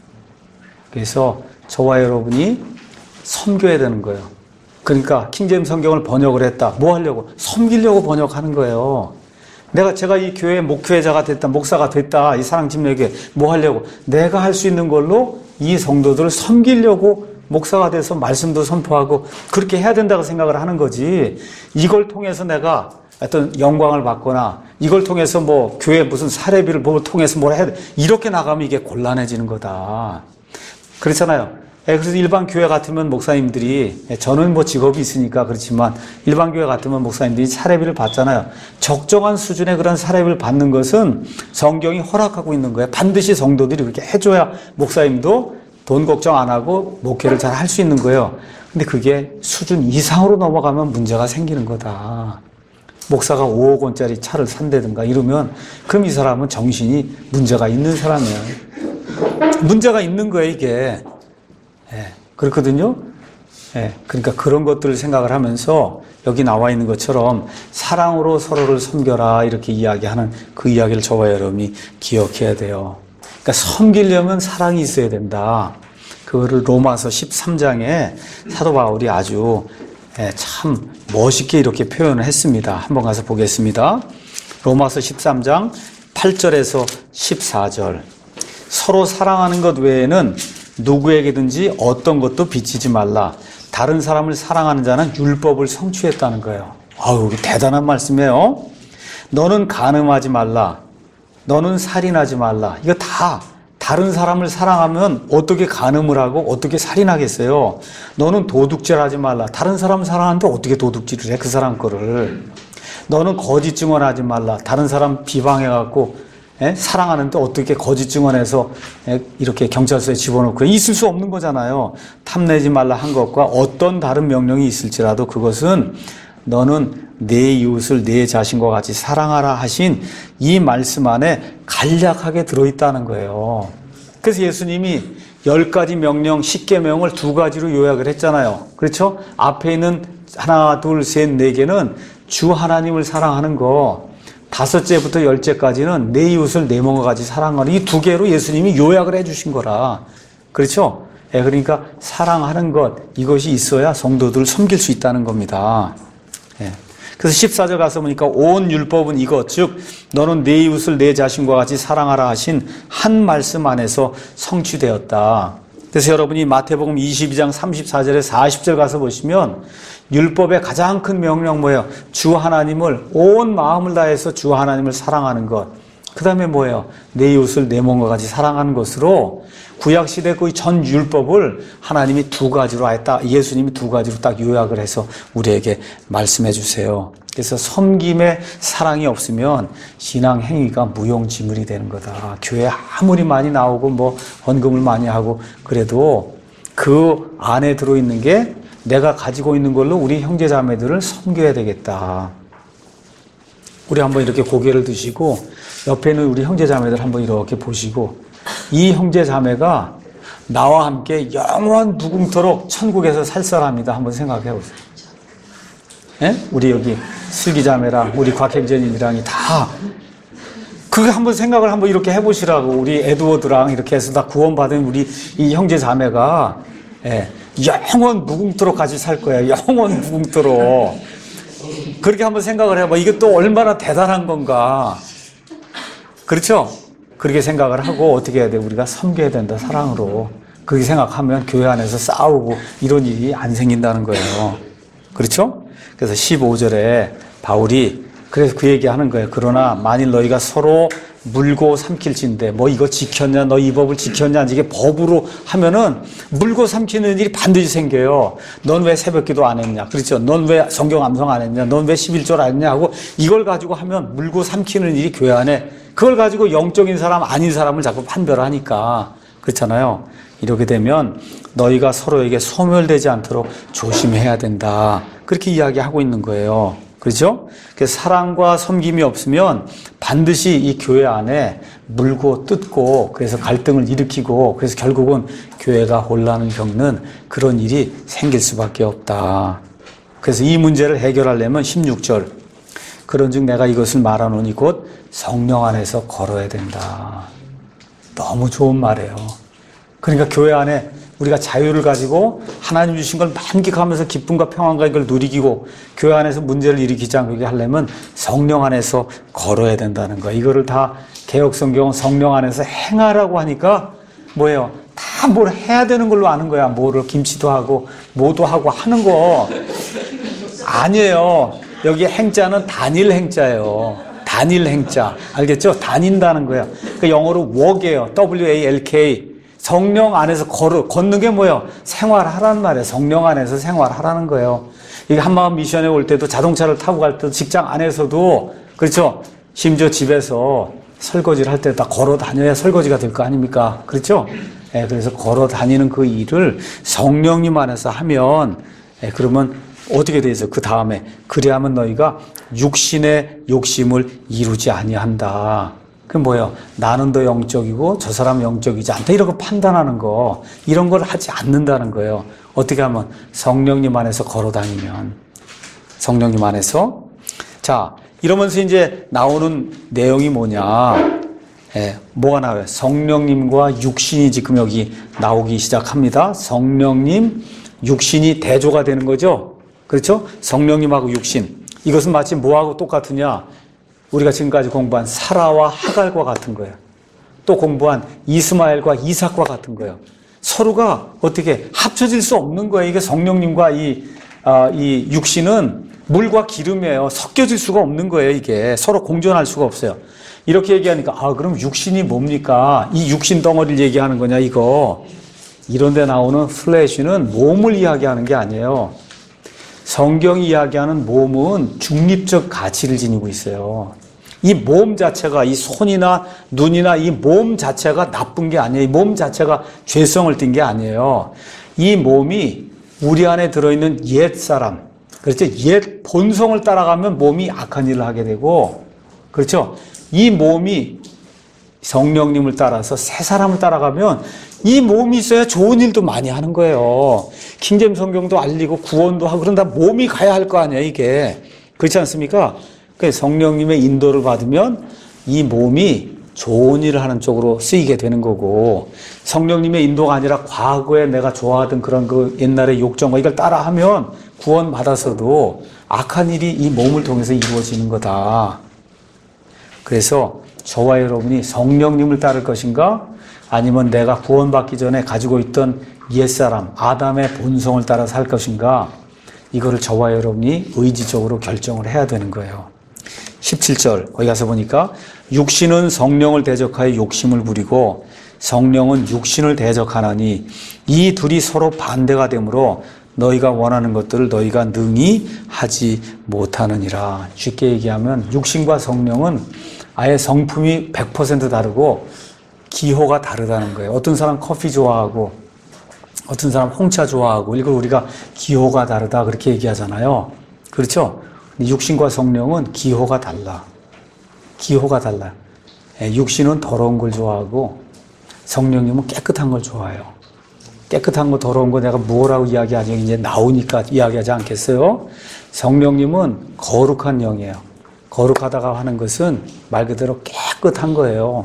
그래서 저와 여러분이 섬겨야 되는 거예요. 그러니까 킹제임스 성경을 번역을 했다. 뭐 하려고? 섬기려고 번역하는 거예요. 내가 제가 이 교회 목회자가 됐다, 목사가 됐다, 이 사랑팀에게 뭐 하려고? 내가 할 수 있는 걸로 이 성도들을 섬기려고 목사가 돼서 말씀도 선포하고 그렇게 해야 된다고 생각을 하는 거지. 이걸 통해서 내가 어떤 영광을 받거나 이걸 통해서 뭐 교회 무슨 사례비를 뭘 통해서 뭘 해야 돼. 이렇게 나가면 이게 곤란해지는 거다. 그렇잖아요. 그래서 일반 교회 같으면 목사님들이, 저는 뭐 직업이 있으니까 그렇지만 일반 교회 같으면 목사님들이 사례비를 받잖아요. 적정한 수준의 그런 사례비를 받는 것은 성경이 허락하고 있는 거예요. 반드시 성도들이 그렇게 해줘야 목사님도 돈 걱정 안 하고 목회를 잘 할 수 있는 거예요. 근데 그게 수준 이상으로 넘어가면 문제가 생기는 거다. 목사가 오억 원짜리 차를 산다든가 이러면 그럼 이 사람은 정신이 문제가 있는 사람이에요. 문제가 있는 거예요, 이게. 예, 그렇거든요. 예, 그러니까 그런 것들을 생각을 하면서 여기 나와 있는 것처럼 사랑으로 서로를 섬겨라 이렇게 이야기하는 그 이야기를 저와 여러분이 기억해야 돼요. 그러니까 섬기려면 사랑이 있어야 된다. 그거를 로마서 십삼 장에 사도 바울이 아주 예, 참 멋있게 이렇게 표현을 했습니다. 한번 가서 보겠습니다. 로마서 십삼 장 팔 절에서 십사 절. 서로 사랑하는 것 외에는 누구에게든지 어떤 것도 비치지 말라. 다른 사람을 사랑하는 자는 율법을 성취했다는 거예요. 아유, 대단한 말씀이에요. 너는 간음하지 말라. 너는 살인하지 말라. 이거 다 다른 사람을 사랑하면 어떻게 간음을 하고 어떻게 살인하겠어요? 너는 도둑질하지 말라. 다른 사람 사랑하는데 어떻게 도둑질을 해? 그 사람 거를. 너는 거짓 증언하지 말라. 다른 사람 비방해갖고 예? 사랑하는데 어떻게 거짓 증언해서 예? 이렇게 경찰서에 집어넣고 있을 수 없는 거잖아요. 탐내지 말라 한 것과 어떤 다른 명령이 있을지라도 그것은 너는 내 이웃을 내 자신과 같이 사랑하라 하신 이 말씀 안에 간략하게 들어있다는 거예요. 그래서 예수님이 열 가지 명령, 십계명을 두 가지로 요약을 했잖아요. 그렇죠? 앞에 있는 하나, 둘, 셋, 네 개는 주 하나님을 사랑하는 거, 다섯째부터 열째까지는 내 이웃을 내 몸과 같이 사랑하는 이 두 개로 예수님이 요약을 해주신 거라. 그렇죠? 예, 그러니까 사랑하는 것, 이것이 있어야 성도들을 섬길 수 있다는 겁니다. 예. 그래서 십사 절 가서 보니까 온 율법은 이것, 즉 너는 내 이웃을 내 자신과 같이 사랑하라 하신 한 말씀 안에서 성취되었다. 그래서 여러분이 마태복음 이십이 장 삼십사 절에 사십 절 가서 보시면 율법의 가장 큰 명령 뭐예요? 주 하나님을 온 마음을 다해서 주 하나님을 사랑하는 것. 그 다음에 뭐예요? 내 이웃을 내 몸과 같이 사랑하는 것으로 구약시대 그 전 율법을 하나님이 두 가지로 아예 딱, 예수님이 두 가지로 딱 요약을 해서 우리에게 말씀해 주세요. 그래서 섬김의 사랑이 없으면 신앙 행위가 무용지물이 되는 거다. 교회 아무리 많이 나오고 뭐 헌금을 많이 하고 그래도 그 안에 들어있는 게 내가 가지고 있는 걸로 우리 형제 자매들을 섬겨야 되겠다. 우리 한번 이렇게 고개를 드시고 옆에 있는 우리 형제 자매들 한번 이렇게 보시고 이 형제 자매가 나와 함께 영원 무궁토록 천국에서 살 사람이다. 한번 생각해 보세요. 예? 우리 여기 슬기 자매랑 우리 곽행전이랑 다 그거 한번 생각을 한번 이렇게 해보시라고. 우리 에드워드랑 이렇게 해서 다 구원받은 우리 이 형제 자매가 예, 영원 무궁토록 같이 살 거야. 영원 무궁토록. 그렇게 한번 생각을 해봐. 이게 또 얼마나 대단한 건가. 그렇죠? 그렇게 생각을 하고 어떻게 해야 돼? 우리가 섬겨야 된다, 사랑으로. 그렇게 생각하면 교회 안에서 싸우고 이런 일이 안 생긴다는 거예요. 그렇죠? 그래서 십오 절에 바울이 그래서 그 얘기 하는 거예요. 그러나 만일 너희가 서로 물고 삼킬진데 뭐 이거 지켰냐, 너 이 법을 지켰냐, 이게 법으로 하면은 물고 삼키는 일이 반드시 생겨요. 넌 왜 새벽기도 안 했냐, 그렇죠? 넌 왜 성경 암송 안 했냐, 넌 왜 십일절 안 했냐 하고 이걸 가지고 하면 물고 삼키는 일이 교회 안에, 그걸 가지고 영적인 사람 아닌 사람을 자꾸 판별하니까 그렇잖아요. 이렇게 되면 너희가 서로에게 소멸되지 않도록 조심해야 된다, 그렇게 이야기하고 있는 거예요. 그렇죠? 그래서 사랑과 섬김이 없으면 반드시 이 교회 안에 물고 뜯고 그래서 갈등을 일으키고 그래서 결국은 교회가 혼란을 겪는 그런 일이 생길 수밖에 없다. 그래서 이 문제를 해결하려면 십육 절 그런즉 내가 이것을 말하노니 곧 성령 안에서 걸어야 된다. 너무 좋은 말이에요. 그러니까 교회 안에 우리가 자유를 가지고 하나님 주신 걸 만끽하면서 기쁨과 평안과 이걸 누리고 교회 안에서 문제를 일으키지 않게 하려면 성령 안에서 걸어야 된다는 거예요. 이거를 다 개혁성경은 성령 안에서 행하라고 하니까 뭐예요? 다 뭘 해야 되는 걸로 아는 거야. 뭐를 김치도 하고 뭐도 하고 하는 거 아니에요. 여기 행자는 단일 행자예요. 단일 행자. 알겠죠? 다닌다는 거예요. 그 영어로 walk이에요. 더블유 에이 엘 케이. 성령 안에서 걸어, 걷는 게 뭐예요? 생활하라는 말이에요. 성령 안에서 생활하라는 거예요. 이게 한마음 미션에 올 때도 자동차를 타고 갈 때도 직장 안에서도 그렇죠? 심지어 집에서 설거지를 할 때 다 걸어 다녀야 설거지가 될 거 아닙니까? 그렇죠? 예, 그래서 걸어 다니는 그 일을 성령님 안에서 하면, 예, 그러면 어떻게 되죠? 그 다음에 그리하면 너희가 육신의 욕심을 이루지 아니한다. 그 뭐예요? 나는 더 영적이고 저 사람은 영적이지 않다. 이런 거 판단하는 거, 이런 걸 하지 않는다는 거예요. 어떻게 하면? 성령님 안에서 걸어 다니면. 성령님 안에서. 자, 이러면서 이제 나오는 내용이 뭐냐? 예, 뭐가 나와요? 성령님과 육신이 지금 여기 나오기 시작합니다. 성령님, 육신이 대조가 되는 거죠? 그렇죠? 성령님하고 육신. 이것은 마치 뭐하고 똑같으냐? 우리가 지금까지 공부한 사라와 하갈과 같은 거예요. 또 공부한 이스마엘과 이삭과 같은 거예요. 서로가 어떻게 합쳐질 수 없는 거예요. 이게 성령님과 이, 아, 이 육신은 물과 기름이에요. 섞여질 수가 없는 거예요. 이게 서로 공존할 수가 없어요. 이렇게 얘기하니까 아 그럼 육신이 뭡니까? 이 육신 덩어리를 얘기하는 거냐 이거. 이런 데 나오는 플래시는 몸을 이야기하는 게 아니에요. 성경이 이야기하는 몸은 중립적 가치를 지니고 있어요. 이 몸 자체가, 이 손이나 눈이나 이 몸 자체가 나쁜 게 아니에요. 이 몸 자체가 죄성을 띈 게 아니에요. 이 몸이 우리 안에 들어있는 옛 사람, 그렇죠? 옛 본성을 따라가면 몸이 악한 일을 하게 되고, 그렇죠? 이 몸이 성령님을 따라서 새 사람을 따라가면 이 몸이 있어야 좋은 일도 많이 하는 거예요. 킹잼 성경도 알리고 구원도 하고 그런다 몸이 가야 할 거 아니에요, 이게. 그렇지 않습니까? 그래서 성령님의 인도를 받으면 이 몸이 좋은 일을 하는 쪽으로 쓰이게 되는 거고, 성령님의 인도가 아니라 과거에 내가 좋아하던 그런 그 옛날의 욕정과 이걸 따라하면 구원 받아서도 악한 일이 이 몸을 통해서 이루어지는 거다. 그래서 저와 여러분이 성령님을 따를 것인가? 아니면 내가 구원받기 전에 가지고 있던 옛사람, 아담의 본성을 따라 살 것인가? 이거를 저와 여러분이 의지적으로 결정을 해야 되는 거예요. 십칠 절, 거기 가서 보니까 육신은 성령을 대적하여 욕심을 부리고 성령은 육신을 대적하나니 이 둘이 서로 반대가 되므로 너희가 원하는 것들을 너희가 능히 하지 못하느니라. 쉽게 얘기하면 육신과 성령은 아예 성품이 백 퍼센트 다르고 기호가 다르다는 거예요. 어떤 사람 커피 좋아하고 어떤 사람 홍차 좋아하고 이걸 우리가 기호가 다르다 그렇게 얘기하잖아요. 그렇죠? 육신과 성령은 기호가 달라. 기호가 달라. 육신은 더러운 걸 좋아하고 성령님은 깨끗한 걸 좋아해요. 깨끗한 거 더러운 거 내가 뭐라고 이야기하지 이제 나오니까 이야기하지 않겠어요? 성령님은 거룩한 영이에요. 거룩하다가 하는 것은 말 그대로 깨끗한 거예요.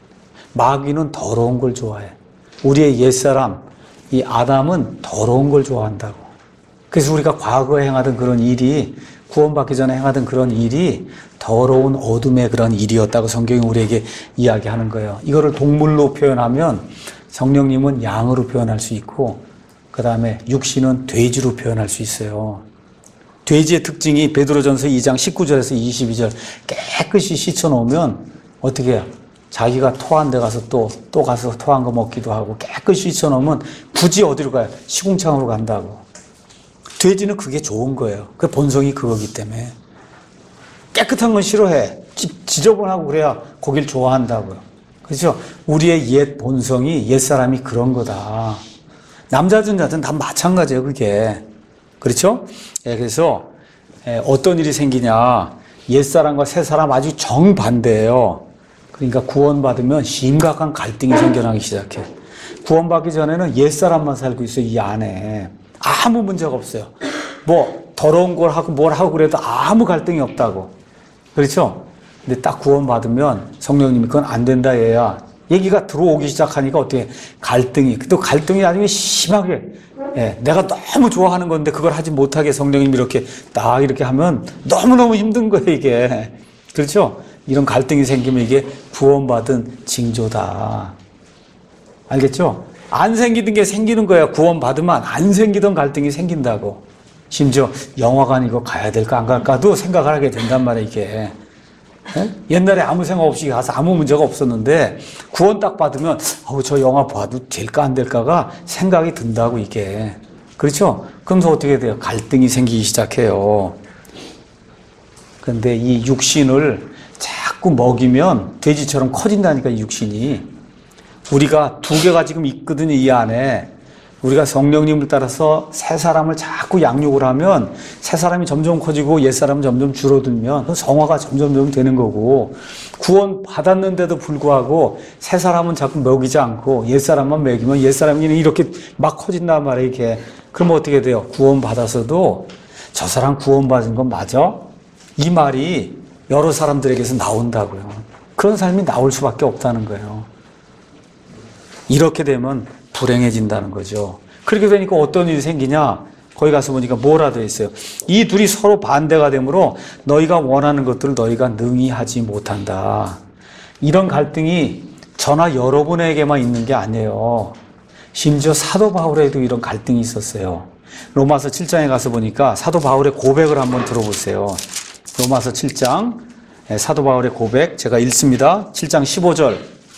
마귀는 더러운 걸 좋아해. 우리의 옛사람, 이 아담은 더러운 걸 좋아한다고. 그래서 우리가 과거에 행하던 그런 일이 구원받기 전에 행하던 그런 일이 더러운 어둠의 그런 일이었다고 성경이 우리에게 이야기하는 거예요. 이거를 동물로 표현하면 성령님은 양으로 표현할 수 있고 그 다음에 육신은 돼지로 표현할 수 있어요. 돼지의 특징이 베드로전서 이 장 십구 절에서 이십이 절 깨끗이 씻어놓으면 어떻게 해요? 자기가 토한 데 가서 또, 또 가서 토한 거 먹기도 하고 깨끗이 씻어놓으면 굳이 어디로 가요? 시궁창으로 간다고. 돼지는 그게 좋은 거예요. 그 본성이 그거기 때문에. 깨끗한 건 싫어해. 지저분하고 그래야 거길 좋아한다고요. 그렇죠? 우리의 옛 본성이 옛사람이 그런 거다. 남자든 여자든 다 마찬가지예요, 그게. 그렇죠? 예, 그래서 어떤 일이 생기냐. 옛사람과 새사람 아주 정반대예요. 그러니까 구원받으면 심각한 갈등이 생겨나기 시작해. 구원받기 전에는 옛사람만 살고 있어요, 이 안에. 아무 문제가 없어요. 뭐 더러운 걸 하고 뭘 하고 그래도 아무 갈등이 없다고. 그렇죠? 근데 딱 구원받으면 성령님이 그건 안 된다 얘야. 얘기가 들어오기 시작하니까 어떻게 갈등이 또 갈등이 나중에 심하게 예, 내가 너무 좋아하는 건데 그걸 하지 못하게 성령님이 이렇게 딱 이렇게 하면 너무너무 힘든 거예요, 이게. 그렇죠? 이런 갈등이 생기면 이게 구원받은 징조다. 알겠죠? 안 생기던 게 생기는 거야. 구원받으면 안 생기던 갈등이 생긴다고. 심지어 영화관 이거 가야 될까 안 갈까도 생각을 하게 된단 말이야, 이게. 예? 옛날에 아무 생각 없이 가서 아무 문제가 없었는데 구원 딱 받으면 어우, 저 영화 봐도 될까 안 될까가 생각이 든다고, 이게. 그렇죠? 그러면서 어떻게 돼요? 갈등이 생기기 시작해요. 그런데 이 육신을 자꾸 먹이면 돼지처럼 커진다니까, 이 육신이. 우리가 두 개가 지금 있거든요, 이 안에. 우리가 성령님을 따라서 새 사람을 자꾸 양육을 하면 새 사람이 점점 커지고 옛 사람은 점점 줄어들면 성화가 점점 점 되는 거고, 구원 받았는데도 불구하고 새 사람은 자꾸 먹이지 않고 옛 사람만 먹이면 옛 사람이 이렇게 막 커진단 말이에요, 이렇게. 그러면 어떻게 돼요? 구원 받아서도 저 사람 구원 받은 건 맞아? 이 말이 여러 사람들에게서 나온다고요. 그런 삶이 나올 수밖에 없다는 거예요. 이렇게 되면 불행해진다는 거죠. 그렇게 되니까 어떤 일이 생기냐? 거기 가서 보니까 뭐라 되어 있어요? 이 둘이 서로 반대가 되므로 너희가 원하는 것들을 너희가 능히 하지 못한다. 이런 갈등이 저나 여러분에게만 있는 게 아니에요. 심지어 사도 바울에도 이런 갈등이 있었어요. 로마서 칠 장에 가서 보니까 사도 바울의 고백을 한번 들어보세요. 로마서 칠 장, 사도 바울의 고백 제가 읽습니다. 칠 장 십오 절.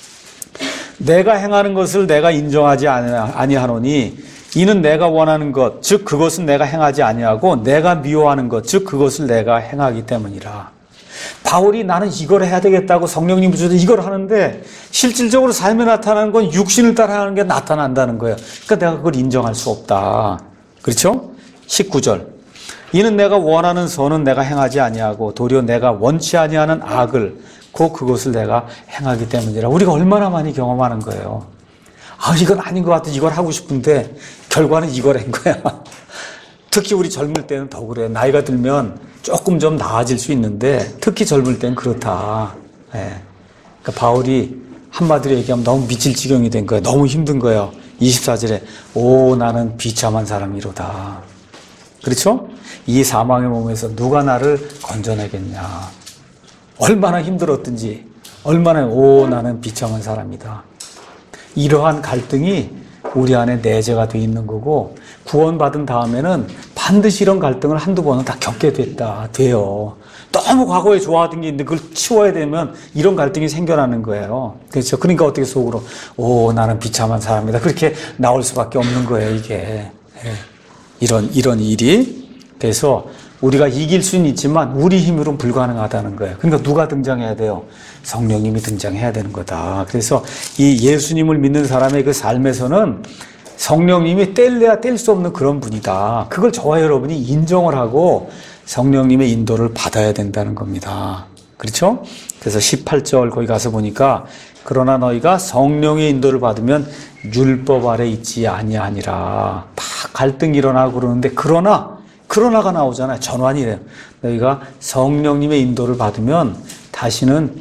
내가 행하는 것을 내가 인정하지 아니하노니 이는 내가 원하는 것, 즉 그것은 내가 행하지 아니하고 내가 미워하는 것, 즉 그것을 내가 행하기 때문이라. 바울이 나는 이걸 해야 되겠다고 성령님 부여서 이걸 하는데 실질적으로 삶에 나타나는 건 육신을 따라하는 게 나타난다는 거예요. 그러니까 내가 그걸 인정할 수 없다. 그렇죠? 십구 절. 이는 내가 원하는 선은 내가 행하지 아니하고 도리어 내가 원치 아니하는 악을 곧 그것을 내가 행하기 때문이라. 우리가 얼마나 많이 경험하는 거예요. 아, 이건 아닌 것 같아. 이걸 하고 싶은데 결과는 이걸 한 거야. 특히 우리 젊을 때는 더 그래요. 나이가 들면 조금 좀 나아질 수 있는데 특히 젊을 때는 그렇다. 예. 그러니까 바울이 한마디로 얘기하면 너무 미칠 지경이 된 거예요. 너무 힘든 거예요. 이십사 절에 오 나는 비참한 사람이로다. 그렇죠? 이 사망의 몸에서 누가 나를 건져내겠냐. 얼마나 힘들었든지 얼마나 오 나는 비참한 사람이다. 이러한 갈등이 우리 안에 내재가 돼 있는 거고 구원받은 다음에는 반드시 이런 갈등을 한두 번은 다 겪게 됐다 돼요. 너무 과거에 좋아하던 게 있는데 그걸 치워야 되면 이런 갈등이 생겨나는 거예요. 그렇죠? 그러니까 어떻게 속으로 오 나는 비참한 사람이다 그렇게 나올 수밖에 없는 거예요, 이게. 이런 이런 일이. 그래서 우리가 이길 수는 있지만 우리 힘으로는 불가능하다는 거예요. 그러니까 누가 등장해야 돼요? 성령님이 등장해야 되는 거다. 그래서 이 예수님을 믿는 사람의 그 삶에서는 성령님이 뗄래야 뗄 수 없는 그런 분이다. 그걸 저와 여러분이 인정을 하고 성령님의 인도를 받아야 된다는 겁니다. 그렇죠? 그래서 십팔 절 거기 가서 보니까 그러나 너희가 성령의 인도를 받으면 율법 아래 있지 아니하니라. 막 갈등이 일어나고 그러는데 그러나 그러나가 나오잖아요. 전환이래요. 너희가 성령님의 인도를 받으면 다시는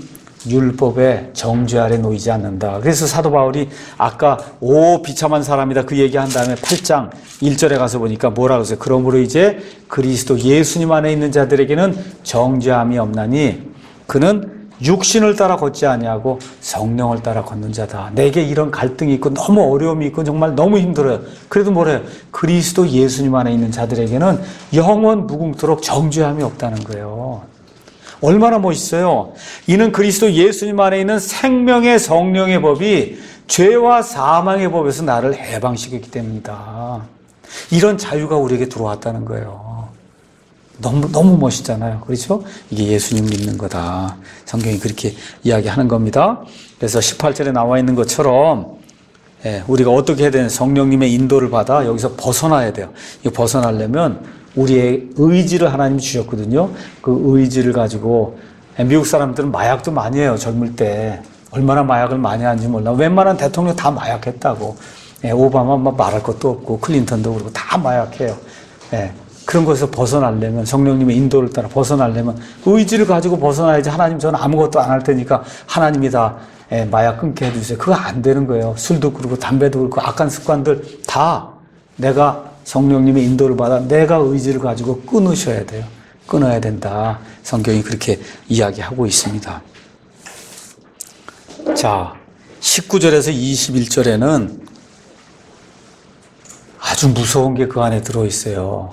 율법의 정죄 아래 놓이지 않는다. 그래서 사도 바울이 아까 오 비참한 사람이다 그 얘기한 다음에 팔 장 일 절에 가서 보니까 뭐라 그러세요? 그러므로 이제 그리스도 예수님 안에 있는 자들에게는 정죄함이 없나니 그는 육신을 따라 걷지 아니하고 성령을 따라 걷는 자다. 내게 이런 갈등이 있고 너무 어려움이 있고 정말 너무 힘들어요. 그래도 뭐래요? 그리스도 예수님 안에 있는 자들에게는 영원 무궁토록 정죄함이 없다는 거예요. 얼마나 멋있어요. 이는 그리스도 예수님 안에 있는 생명의 성령의 법이 죄와 사망의 법에서 나를 해방시켰기 때문이다. 이런 자유가 우리에게 들어왔다는 거예요. 너무 너무 멋있잖아요. 그렇죠? 이게 예수님 믿는 거다. 성경이 그렇게 이야기하는 겁니다. 그래서 십팔 절에 나와 있는 것처럼 예, 우리가 어떻게 해야 되는 성령님의 인도를 받아 여기서 벗어나야 돼요. 이거 벗어나려면 우리의 의지를 하나님이 주셨거든요. 그 의지를 가지고 미국 사람들은 마약도 많이 해요. 젊을 때 얼마나 마약을 많이 하는지 몰라. 웬만한 대통령 다 마약했다고. 예, 오바마 막 말할 것도 없고 클린턴도 그렇고 다 마약해요. 예, 그런 것에서 벗어나려면 성령님의 인도를 따라 벗어나려면 의지를 가지고 벗어나야지. 하나님 저는 아무것도 안 할 테니까 하나님이 다 예, 마약 끊게 해주세요. 그거 안 되는 거예요. 술도 그렇고 담배도 그렇고 악한 습관들 다 내가 성령님의 인도를 받아 내가 의지를 가지고 끊으셔야 돼요. 끊어야 된다. 성경이 그렇게 이야기하고 있습니다. 자, 십구 절에서 이십일 절에는 아주 무서운 게 그 안에 들어있어요.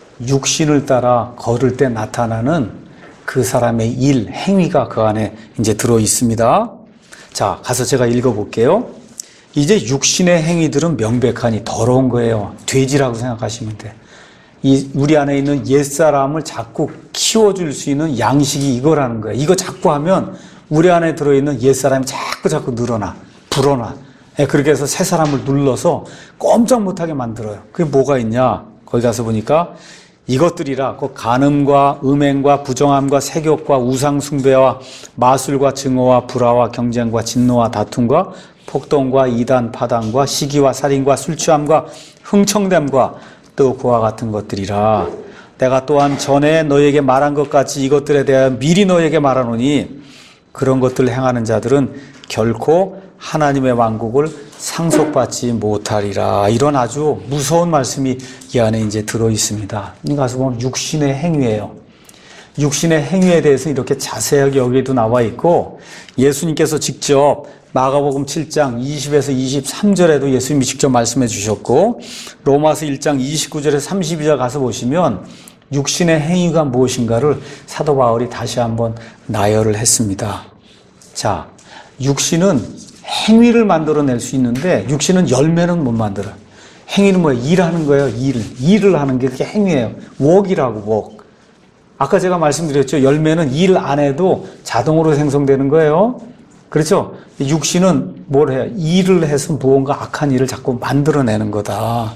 육신을 따라 걸을 때 나타나는 그 사람의 일, 행위가 그 안에 이제 들어있습니다. 자, 가서 제가 읽어볼게요. 이제 육신의 행위들은 명백하니 더러운 거예요. 돼지라고 생각하시면 돼. 이 우리 안에 있는 옛사람을 자꾸 키워줄 수 있는 양식이 이거라는 거예요. 이거 자꾸 하면 우리 안에 들어있는 옛사람이 자꾸 자꾸 늘어나, 불어나. 예, 그렇게 해서 새 사람을 눌러서 꼼짝 못하게 만들어요. 그게 뭐가 있냐? 거기 가서 보니까 이것들이라 그 간음과 음행과 부정함과 색욕과 우상숭배와 마술과 증오와 불화와 경쟁과 진노와 다툼과 폭동과 이단 파당과 시기와 살인과 술취함과 흥청됨과 또 그와 같은 것들이라. 내가 또한 전에 너에게 말한 것 같이 이것들에 대하여 미리 너에게 말하노니 그런 것들을 행하는 자들은 결코 하나님의 왕국을 상속받지 못하리라. 이런 아주 무서운 말씀이 이 안에 이제 들어 있습니다. 가서 보면 육신의 행위예요. 육신의 행위에 대해서 이렇게 자세하게 여기에도 나와 있고 예수님께서 직접 마가복음 칠 장 이십에서 이십삼 절에도 예수님이 직접 말씀해 주셨고 로마서 일 장 이십구 절에서 삼십이 절 가서 보시면 육신의 행위가 무엇인가를 사도 바울이 다시 한번 나열을 했습니다. 자, 육신은 행위를 만들어낼 수 있는데 육신은 열매는 못 만들어요. 행위는 뭐예요? 일하는 거예요. 일. 일을 하는 게 그게 행위예요. work이라고 work. 아까 제가 말씀드렸죠. 열매는 일 안 해도 자동으로 생성되는 거예요. 그렇죠? 육신은 뭘 해요? 일을 해서 무언가 악한 일을 자꾸 만들어내는 거다.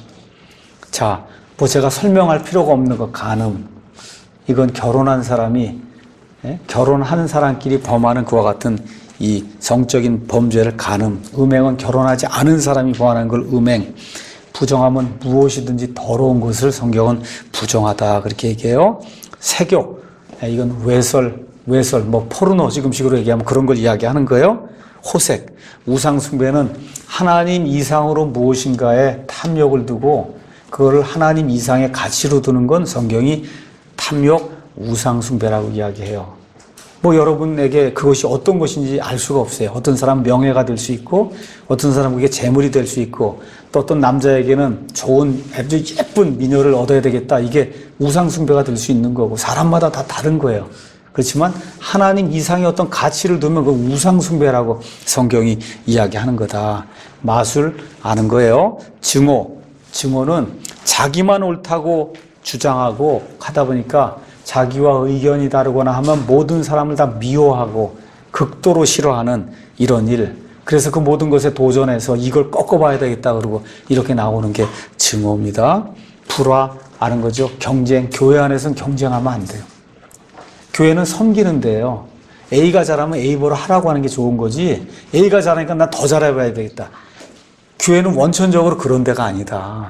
자, 뭐 제가 설명할 필요가 없는 거 간음. 이건 결혼한 사람이 예? 결혼한 사람끼리 범하는 그와 같은 이 성적인 범죄를 간음. 음행은 결혼하지 않은 사람이 범하는 걸 음행. 부정함은 무엇이든지 더러운 것을 성경은 부정하다 그렇게 얘기해요. 색욕. 이건 외설, 외설, 뭐 포르노 지금식으로 얘기하면 그런 걸 이야기하는 거예요. 호색. 우상숭배는 하나님 이상으로 무엇인가에 탐욕을 두고 그거를 하나님 이상의 가치로 두는 건 성경이 탐욕, 우상숭배라고 이야기해요. 뭐 여러분에게 그것이 어떤 것인지 알 수가 없어요. 어떤 사람은 명예가 될 수 있고 어떤 사람은 그게 재물이 될 수 있고 또 어떤 남자에게는 좋은 아주 예쁜 미녀를 얻어야 되겠다. 이게 우상숭배가 될 수 있는 거고 사람마다 다 다른 거예요. 그렇지만 하나님 이상의 어떤 가치를 두면 그 우상숭배라고 성경이 이야기하는 거다. 마술 아는 거예요. 증오. 증오는 자기만 옳다고 주장하고 하다 보니까 자기와 의견이 다르거나 하면 모든 사람을 다 미워하고 극도로 싫어하는 이런 일. 그래서 그 모든 것에 도전해서 이걸 꺾어봐야 되겠다 그러고 이렇게 나오는 게 증오입니다. 불화 아는 거죠. 경쟁. 교회 안에서는 경쟁하면 안 돼요. 교회는 섬기는 데예요. A가 잘하면 A보러 하라고 하는 게 좋은 거지 A가 잘하니까 나 더 잘해봐야 되겠다. 교회는 원천적으로 그런 데가 아니다.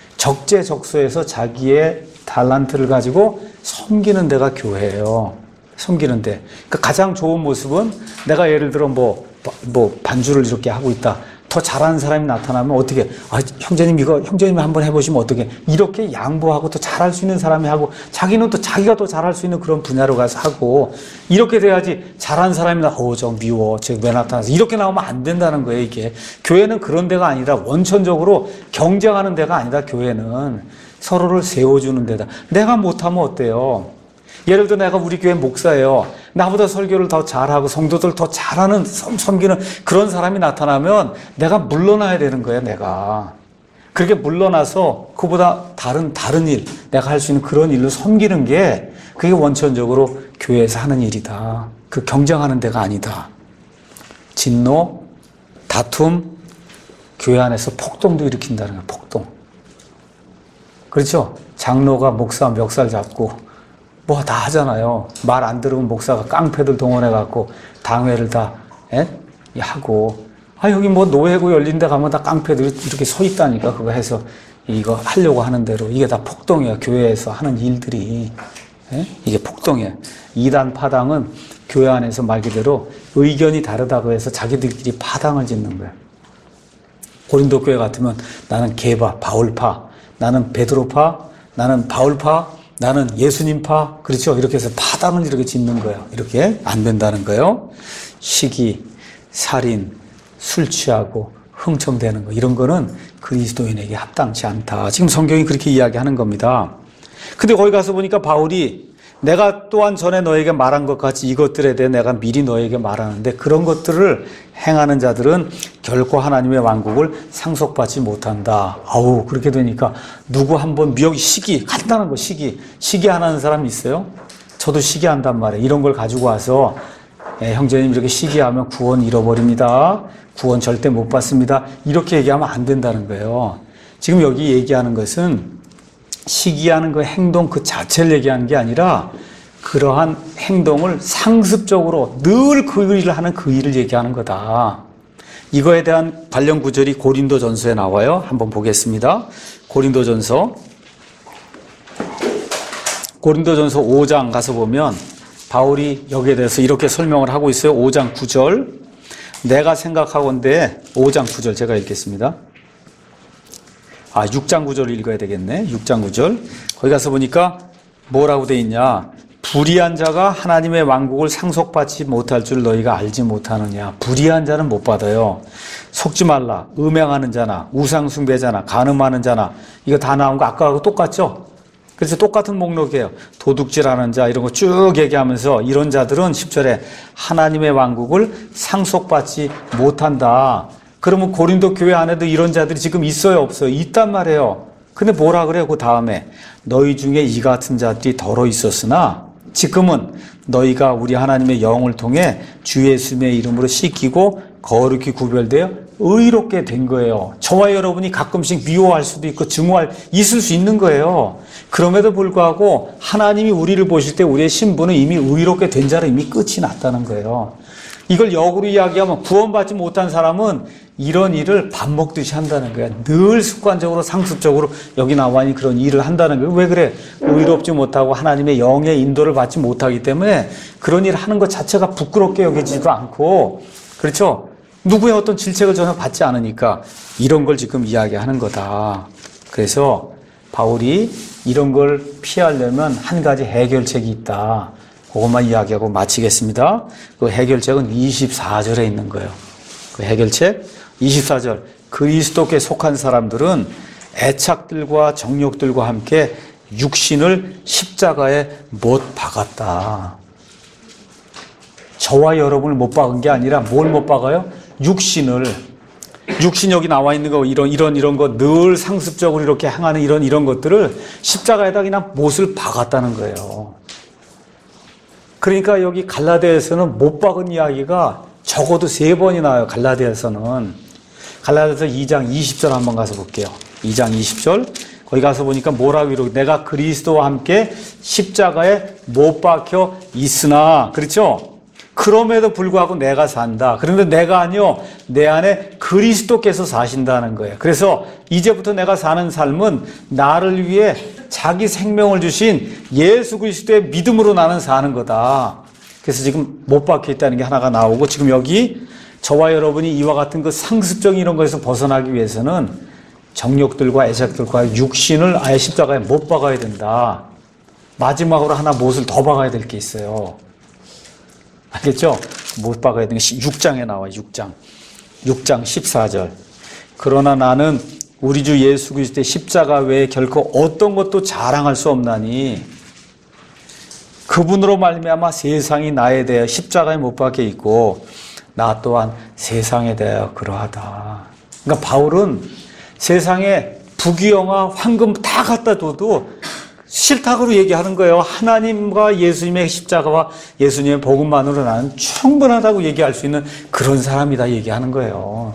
적재적소에서 자기의 달란트를 가지고 섬기는 데가 교회예요. 섬기는데. 그러니까 가장 좋은 모습은 내가 예를 들어 뭐, 뭐 반주를 이렇게 하고 있다. 더 잘하는 사람이 나타나면 어떻게, 아, 형제님 이거, 형제님 한번 해보시면 어떻게, 이렇게 양보하고 또 잘할 수 있는 사람이 하고, 자기는 또 자기가 더 잘할 수 있는 그런 분야로 가서 하고, 이렇게 돼야지 잘하는 사람이 나, 어, 저 미워, 저 왜 나타나서, 이렇게 나오면 안 된다는 거예요, 이게. 교회는 그런 데가 아니라, 원천적으로 경쟁하는 데가 아니다, 교회는. 서로를 세워주는 데다. 내가 못하면 어때요? 예를 들어 내가 우리 교회 목사예요. 나보다 설교를 더 잘하고 성도들 더 잘하는 섬기는 그런 사람이 나타나면 내가 물러나야 되는 거예요, 내가. 그렇게 물러나서 그보다 다른 다른 일, 내가 할 수 있는 그런 일로 섬기는 게 그게 원천적으로 교회에서 하는 일이다. 그 경쟁하는 데가 아니다. 진노, 다툼, 교회 안에서 폭동도 일으킨다는 거예요, 폭동. 그렇죠? 장로가 목사 멱살 잡고 뭐 다 하잖아요. 말 안 들으면 목사가 깡패들 동원해갖고 당회를 다 에? 하고, 아 여기 뭐 노회구 열린 데 가면 다 깡패들이 이렇게 서 있다니까. 그거 해서 이거 하려고 하는 대로. 이게 다 폭동이야. 교회에서 하는 일들이. 에? 이게 폭동이야. 이단 파당은 교회 안에서 말 그대로 의견이 다르다고 해서 자기들끼리 파당을 짓는 거야. 고린도 교회 같으면 나는 게바, 바울파, 나는 베드로파, 나는 바울파, 나는 예수님파, 그렇죠? 이렇게 해서 파당을 이렇게 짓는 거예요. 이렇게 안 된다는 거예요. 시기, 살인, 술 취하고 흥청대는 거, 이런 거는 그리스도인에게 합당치 않다. 지금 성경이 그렇게 이야기하는 겁니다. 근데 거기 가서 보니까 바울이 내가 또한 전에 너에게 말한 것 같이 이것들에 대해 내가 미리 너에게 말하는데 그런 것들을 행하는 자들은 결코 하나님의 왕국을 상속받지 못한다. 아우, 그렇게 되니까 누구 한번 미역 시기, 간단한 거 시기. 시기 하는 사람 있어요? 저도 시기한단 말이에요. 이런 걸 가지고 와서 예, 형제님 이렇게 시기하면 구원 잃어버립니다. 구원 절대 못 받습니다. 이렇게 얘기하면 안 된다는 거예요. 지금 여기 얘기하는 것은 시기하는 그 행동 그 자체를 얘기하는 게 아니라 그러한 행동을 상습적으로 늘 그 일을 하는 그 일을 얘기하는 거다. 이거에 대한 관련 구절이 고린도전서에 나와요. 한번 보겠습니다. 고린도전서 고린도전서 오 장 가서 보면 바울이 여기에 대해서 이렇게 설명을 하고 있어요. 오 장 구 절. 내가 생각하건대 오 장 구 절 제가 읽겠습니다. 아, 육 장 구 절 읽어야 되겠네. 육 장 구 절. 거기 가서 보니까 뭐라고 돼 있냐. 불의한 자가 하나님의 왕국을 상속받지 못할 줄 너희가 알지 못하느냐. 불의한 자는 못 받아요. 속지 말라. 음행하는 자나 우상 숭배자나 간음하는 자나 이거 다 나온 거 아까하고 똑같죠? 그래서 똑같은 목록이에요. 도둑질하는 자 이런 거 쭉 얘기하면서 이런 자들은 십 절에 하나님의 왕국을 상속받지 못한다. 그러면 고린도 교회 안에도 이런 자들이 지금 있어요, 없어요? 있단 말이에요. 근데 뭐라 그래요? 그 다음에 너희 중에 이 같은 자들이 덜어 있었으나 지금은 너희가 우리 하나님의 영을 통해 주 예수님의 이름으로 씻기고 거룩히 구별되어 의롭게 된 거예요. 저와 여러분이 가끔씩 미워할 수도 있고 증오할 있을 수 있는 거예요. 그럼에도 불구하고 하나님이 우리를 보실 때 우리의 신분은 이미 의롭게 된 자로 이미 끝이 났다는 거예요. 이걸 역으로 이야기하면 구원받지 못한 사람은 이런 일을 밥 먹듯이 한다는 거야. 늘 습관적으로 상습적으로 여기 나와 있는 그런 일을 한다는 거예요. 왜 그래? 의롭지 못하고 하나님의 영의 인도를 받지 못하기 때문에 그런 일을 하는 것 자체가 부끄럽게 여기지도 않고, 그렇죠? 누구의 어떤 질책을 전혀 받지 않으니까 이런 걸 지금 이야기하는 거다. 그래서 바울이 이런 걸 피하려면 한 가지 해결책이 있다. 그것만 이야기하고 마치겠습니다. 그 해결책은 이십사 절에 있는 거예요. 그 해결책 이십사 절. 그리스도께 속한 사람들은 애착들과 정욕들과 함께 육신을 십자가에 못 박았다. 저와 여러분을 못 박은 게 아니라 뭘 못 박아요? 육신을. 육신 여기 나와 있는 거 이런 이런 이런 거 늘 상습적으로 이렇게 행하는 이런 이런 것들을 십자가에다 그냥 못을 박았다는 거예요. 그러니까 여기 갈라디아에서는 못 박은 이야기가 적어도 세 번이 나와요. 갈라디아에서는. 갈라디아서 이 장 이십 절 한번 가서 볼게요. 이 장 이십 절. 거기 가서 보니까 뭐라고 이러고 내가 그리스도와 함께 십자가에 못 박혀 있으나, 그렇죠? 그럼에도 불구하고 내가 산다. 그런데 내가 아니요, 내 안에 그리스도께서 사신다는 거예요. 그래서 이제부터 내가 사는 삶은 나를 위해 자기 생명을 주신 예수 그리스도의 믿음으로 나는 사는 거다. 그래서 지금 못 박혀 있다는 게 하나가 나오고, 지금 여기 저와 여러분이 이와 같은 그 상습적인 이런 것에서 벗어나기 위해서는 정욕들과 애착들과 육신을 아예 십자가에 못 박아야 된다. 마지막으로 하나 못을 더 박아야 될 게 있어요. 알겠죠? 못 박아야 되는 게 육 장에 나와요. 육 장. 육 장 십사 절. 그러나 나는 우리 주 예수 그리스도의 십자가 외에 결코 어떤 것도 자랑할 수 없나니 그분으로 말미암아 세상이 나에 대하여 십자가에 못 박혀 있고 나 또한 세상에 대하여 그러하다. 그러니까 바울은 세상에 부귀영화, 황금 다 갖다 둬도 싫다고 얘기하는 거예요. 하나님과 예수님의 십자가와 예수님의 복음만으로 나는 충분하다고 얘기할 수 있는 그런 사람이다 얘기하는 거예요.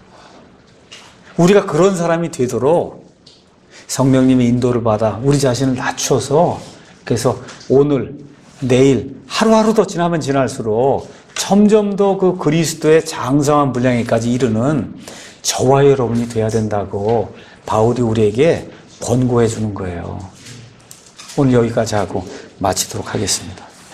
우리가 그런 사람이 되도록 성령님의 인도를 받아 우리 자신을 낮춰서, 그래서 오늘, 내일, 하루하루 더 지나면 지날수록 점점 더 그 그리스도의 장성한 분량에까지 이르는 저와 여러분이 돼야 된다고 바울이 우리에게 권고해 주는 거예요. 오늘 여기까지 하고 마치도록 하겠습니다.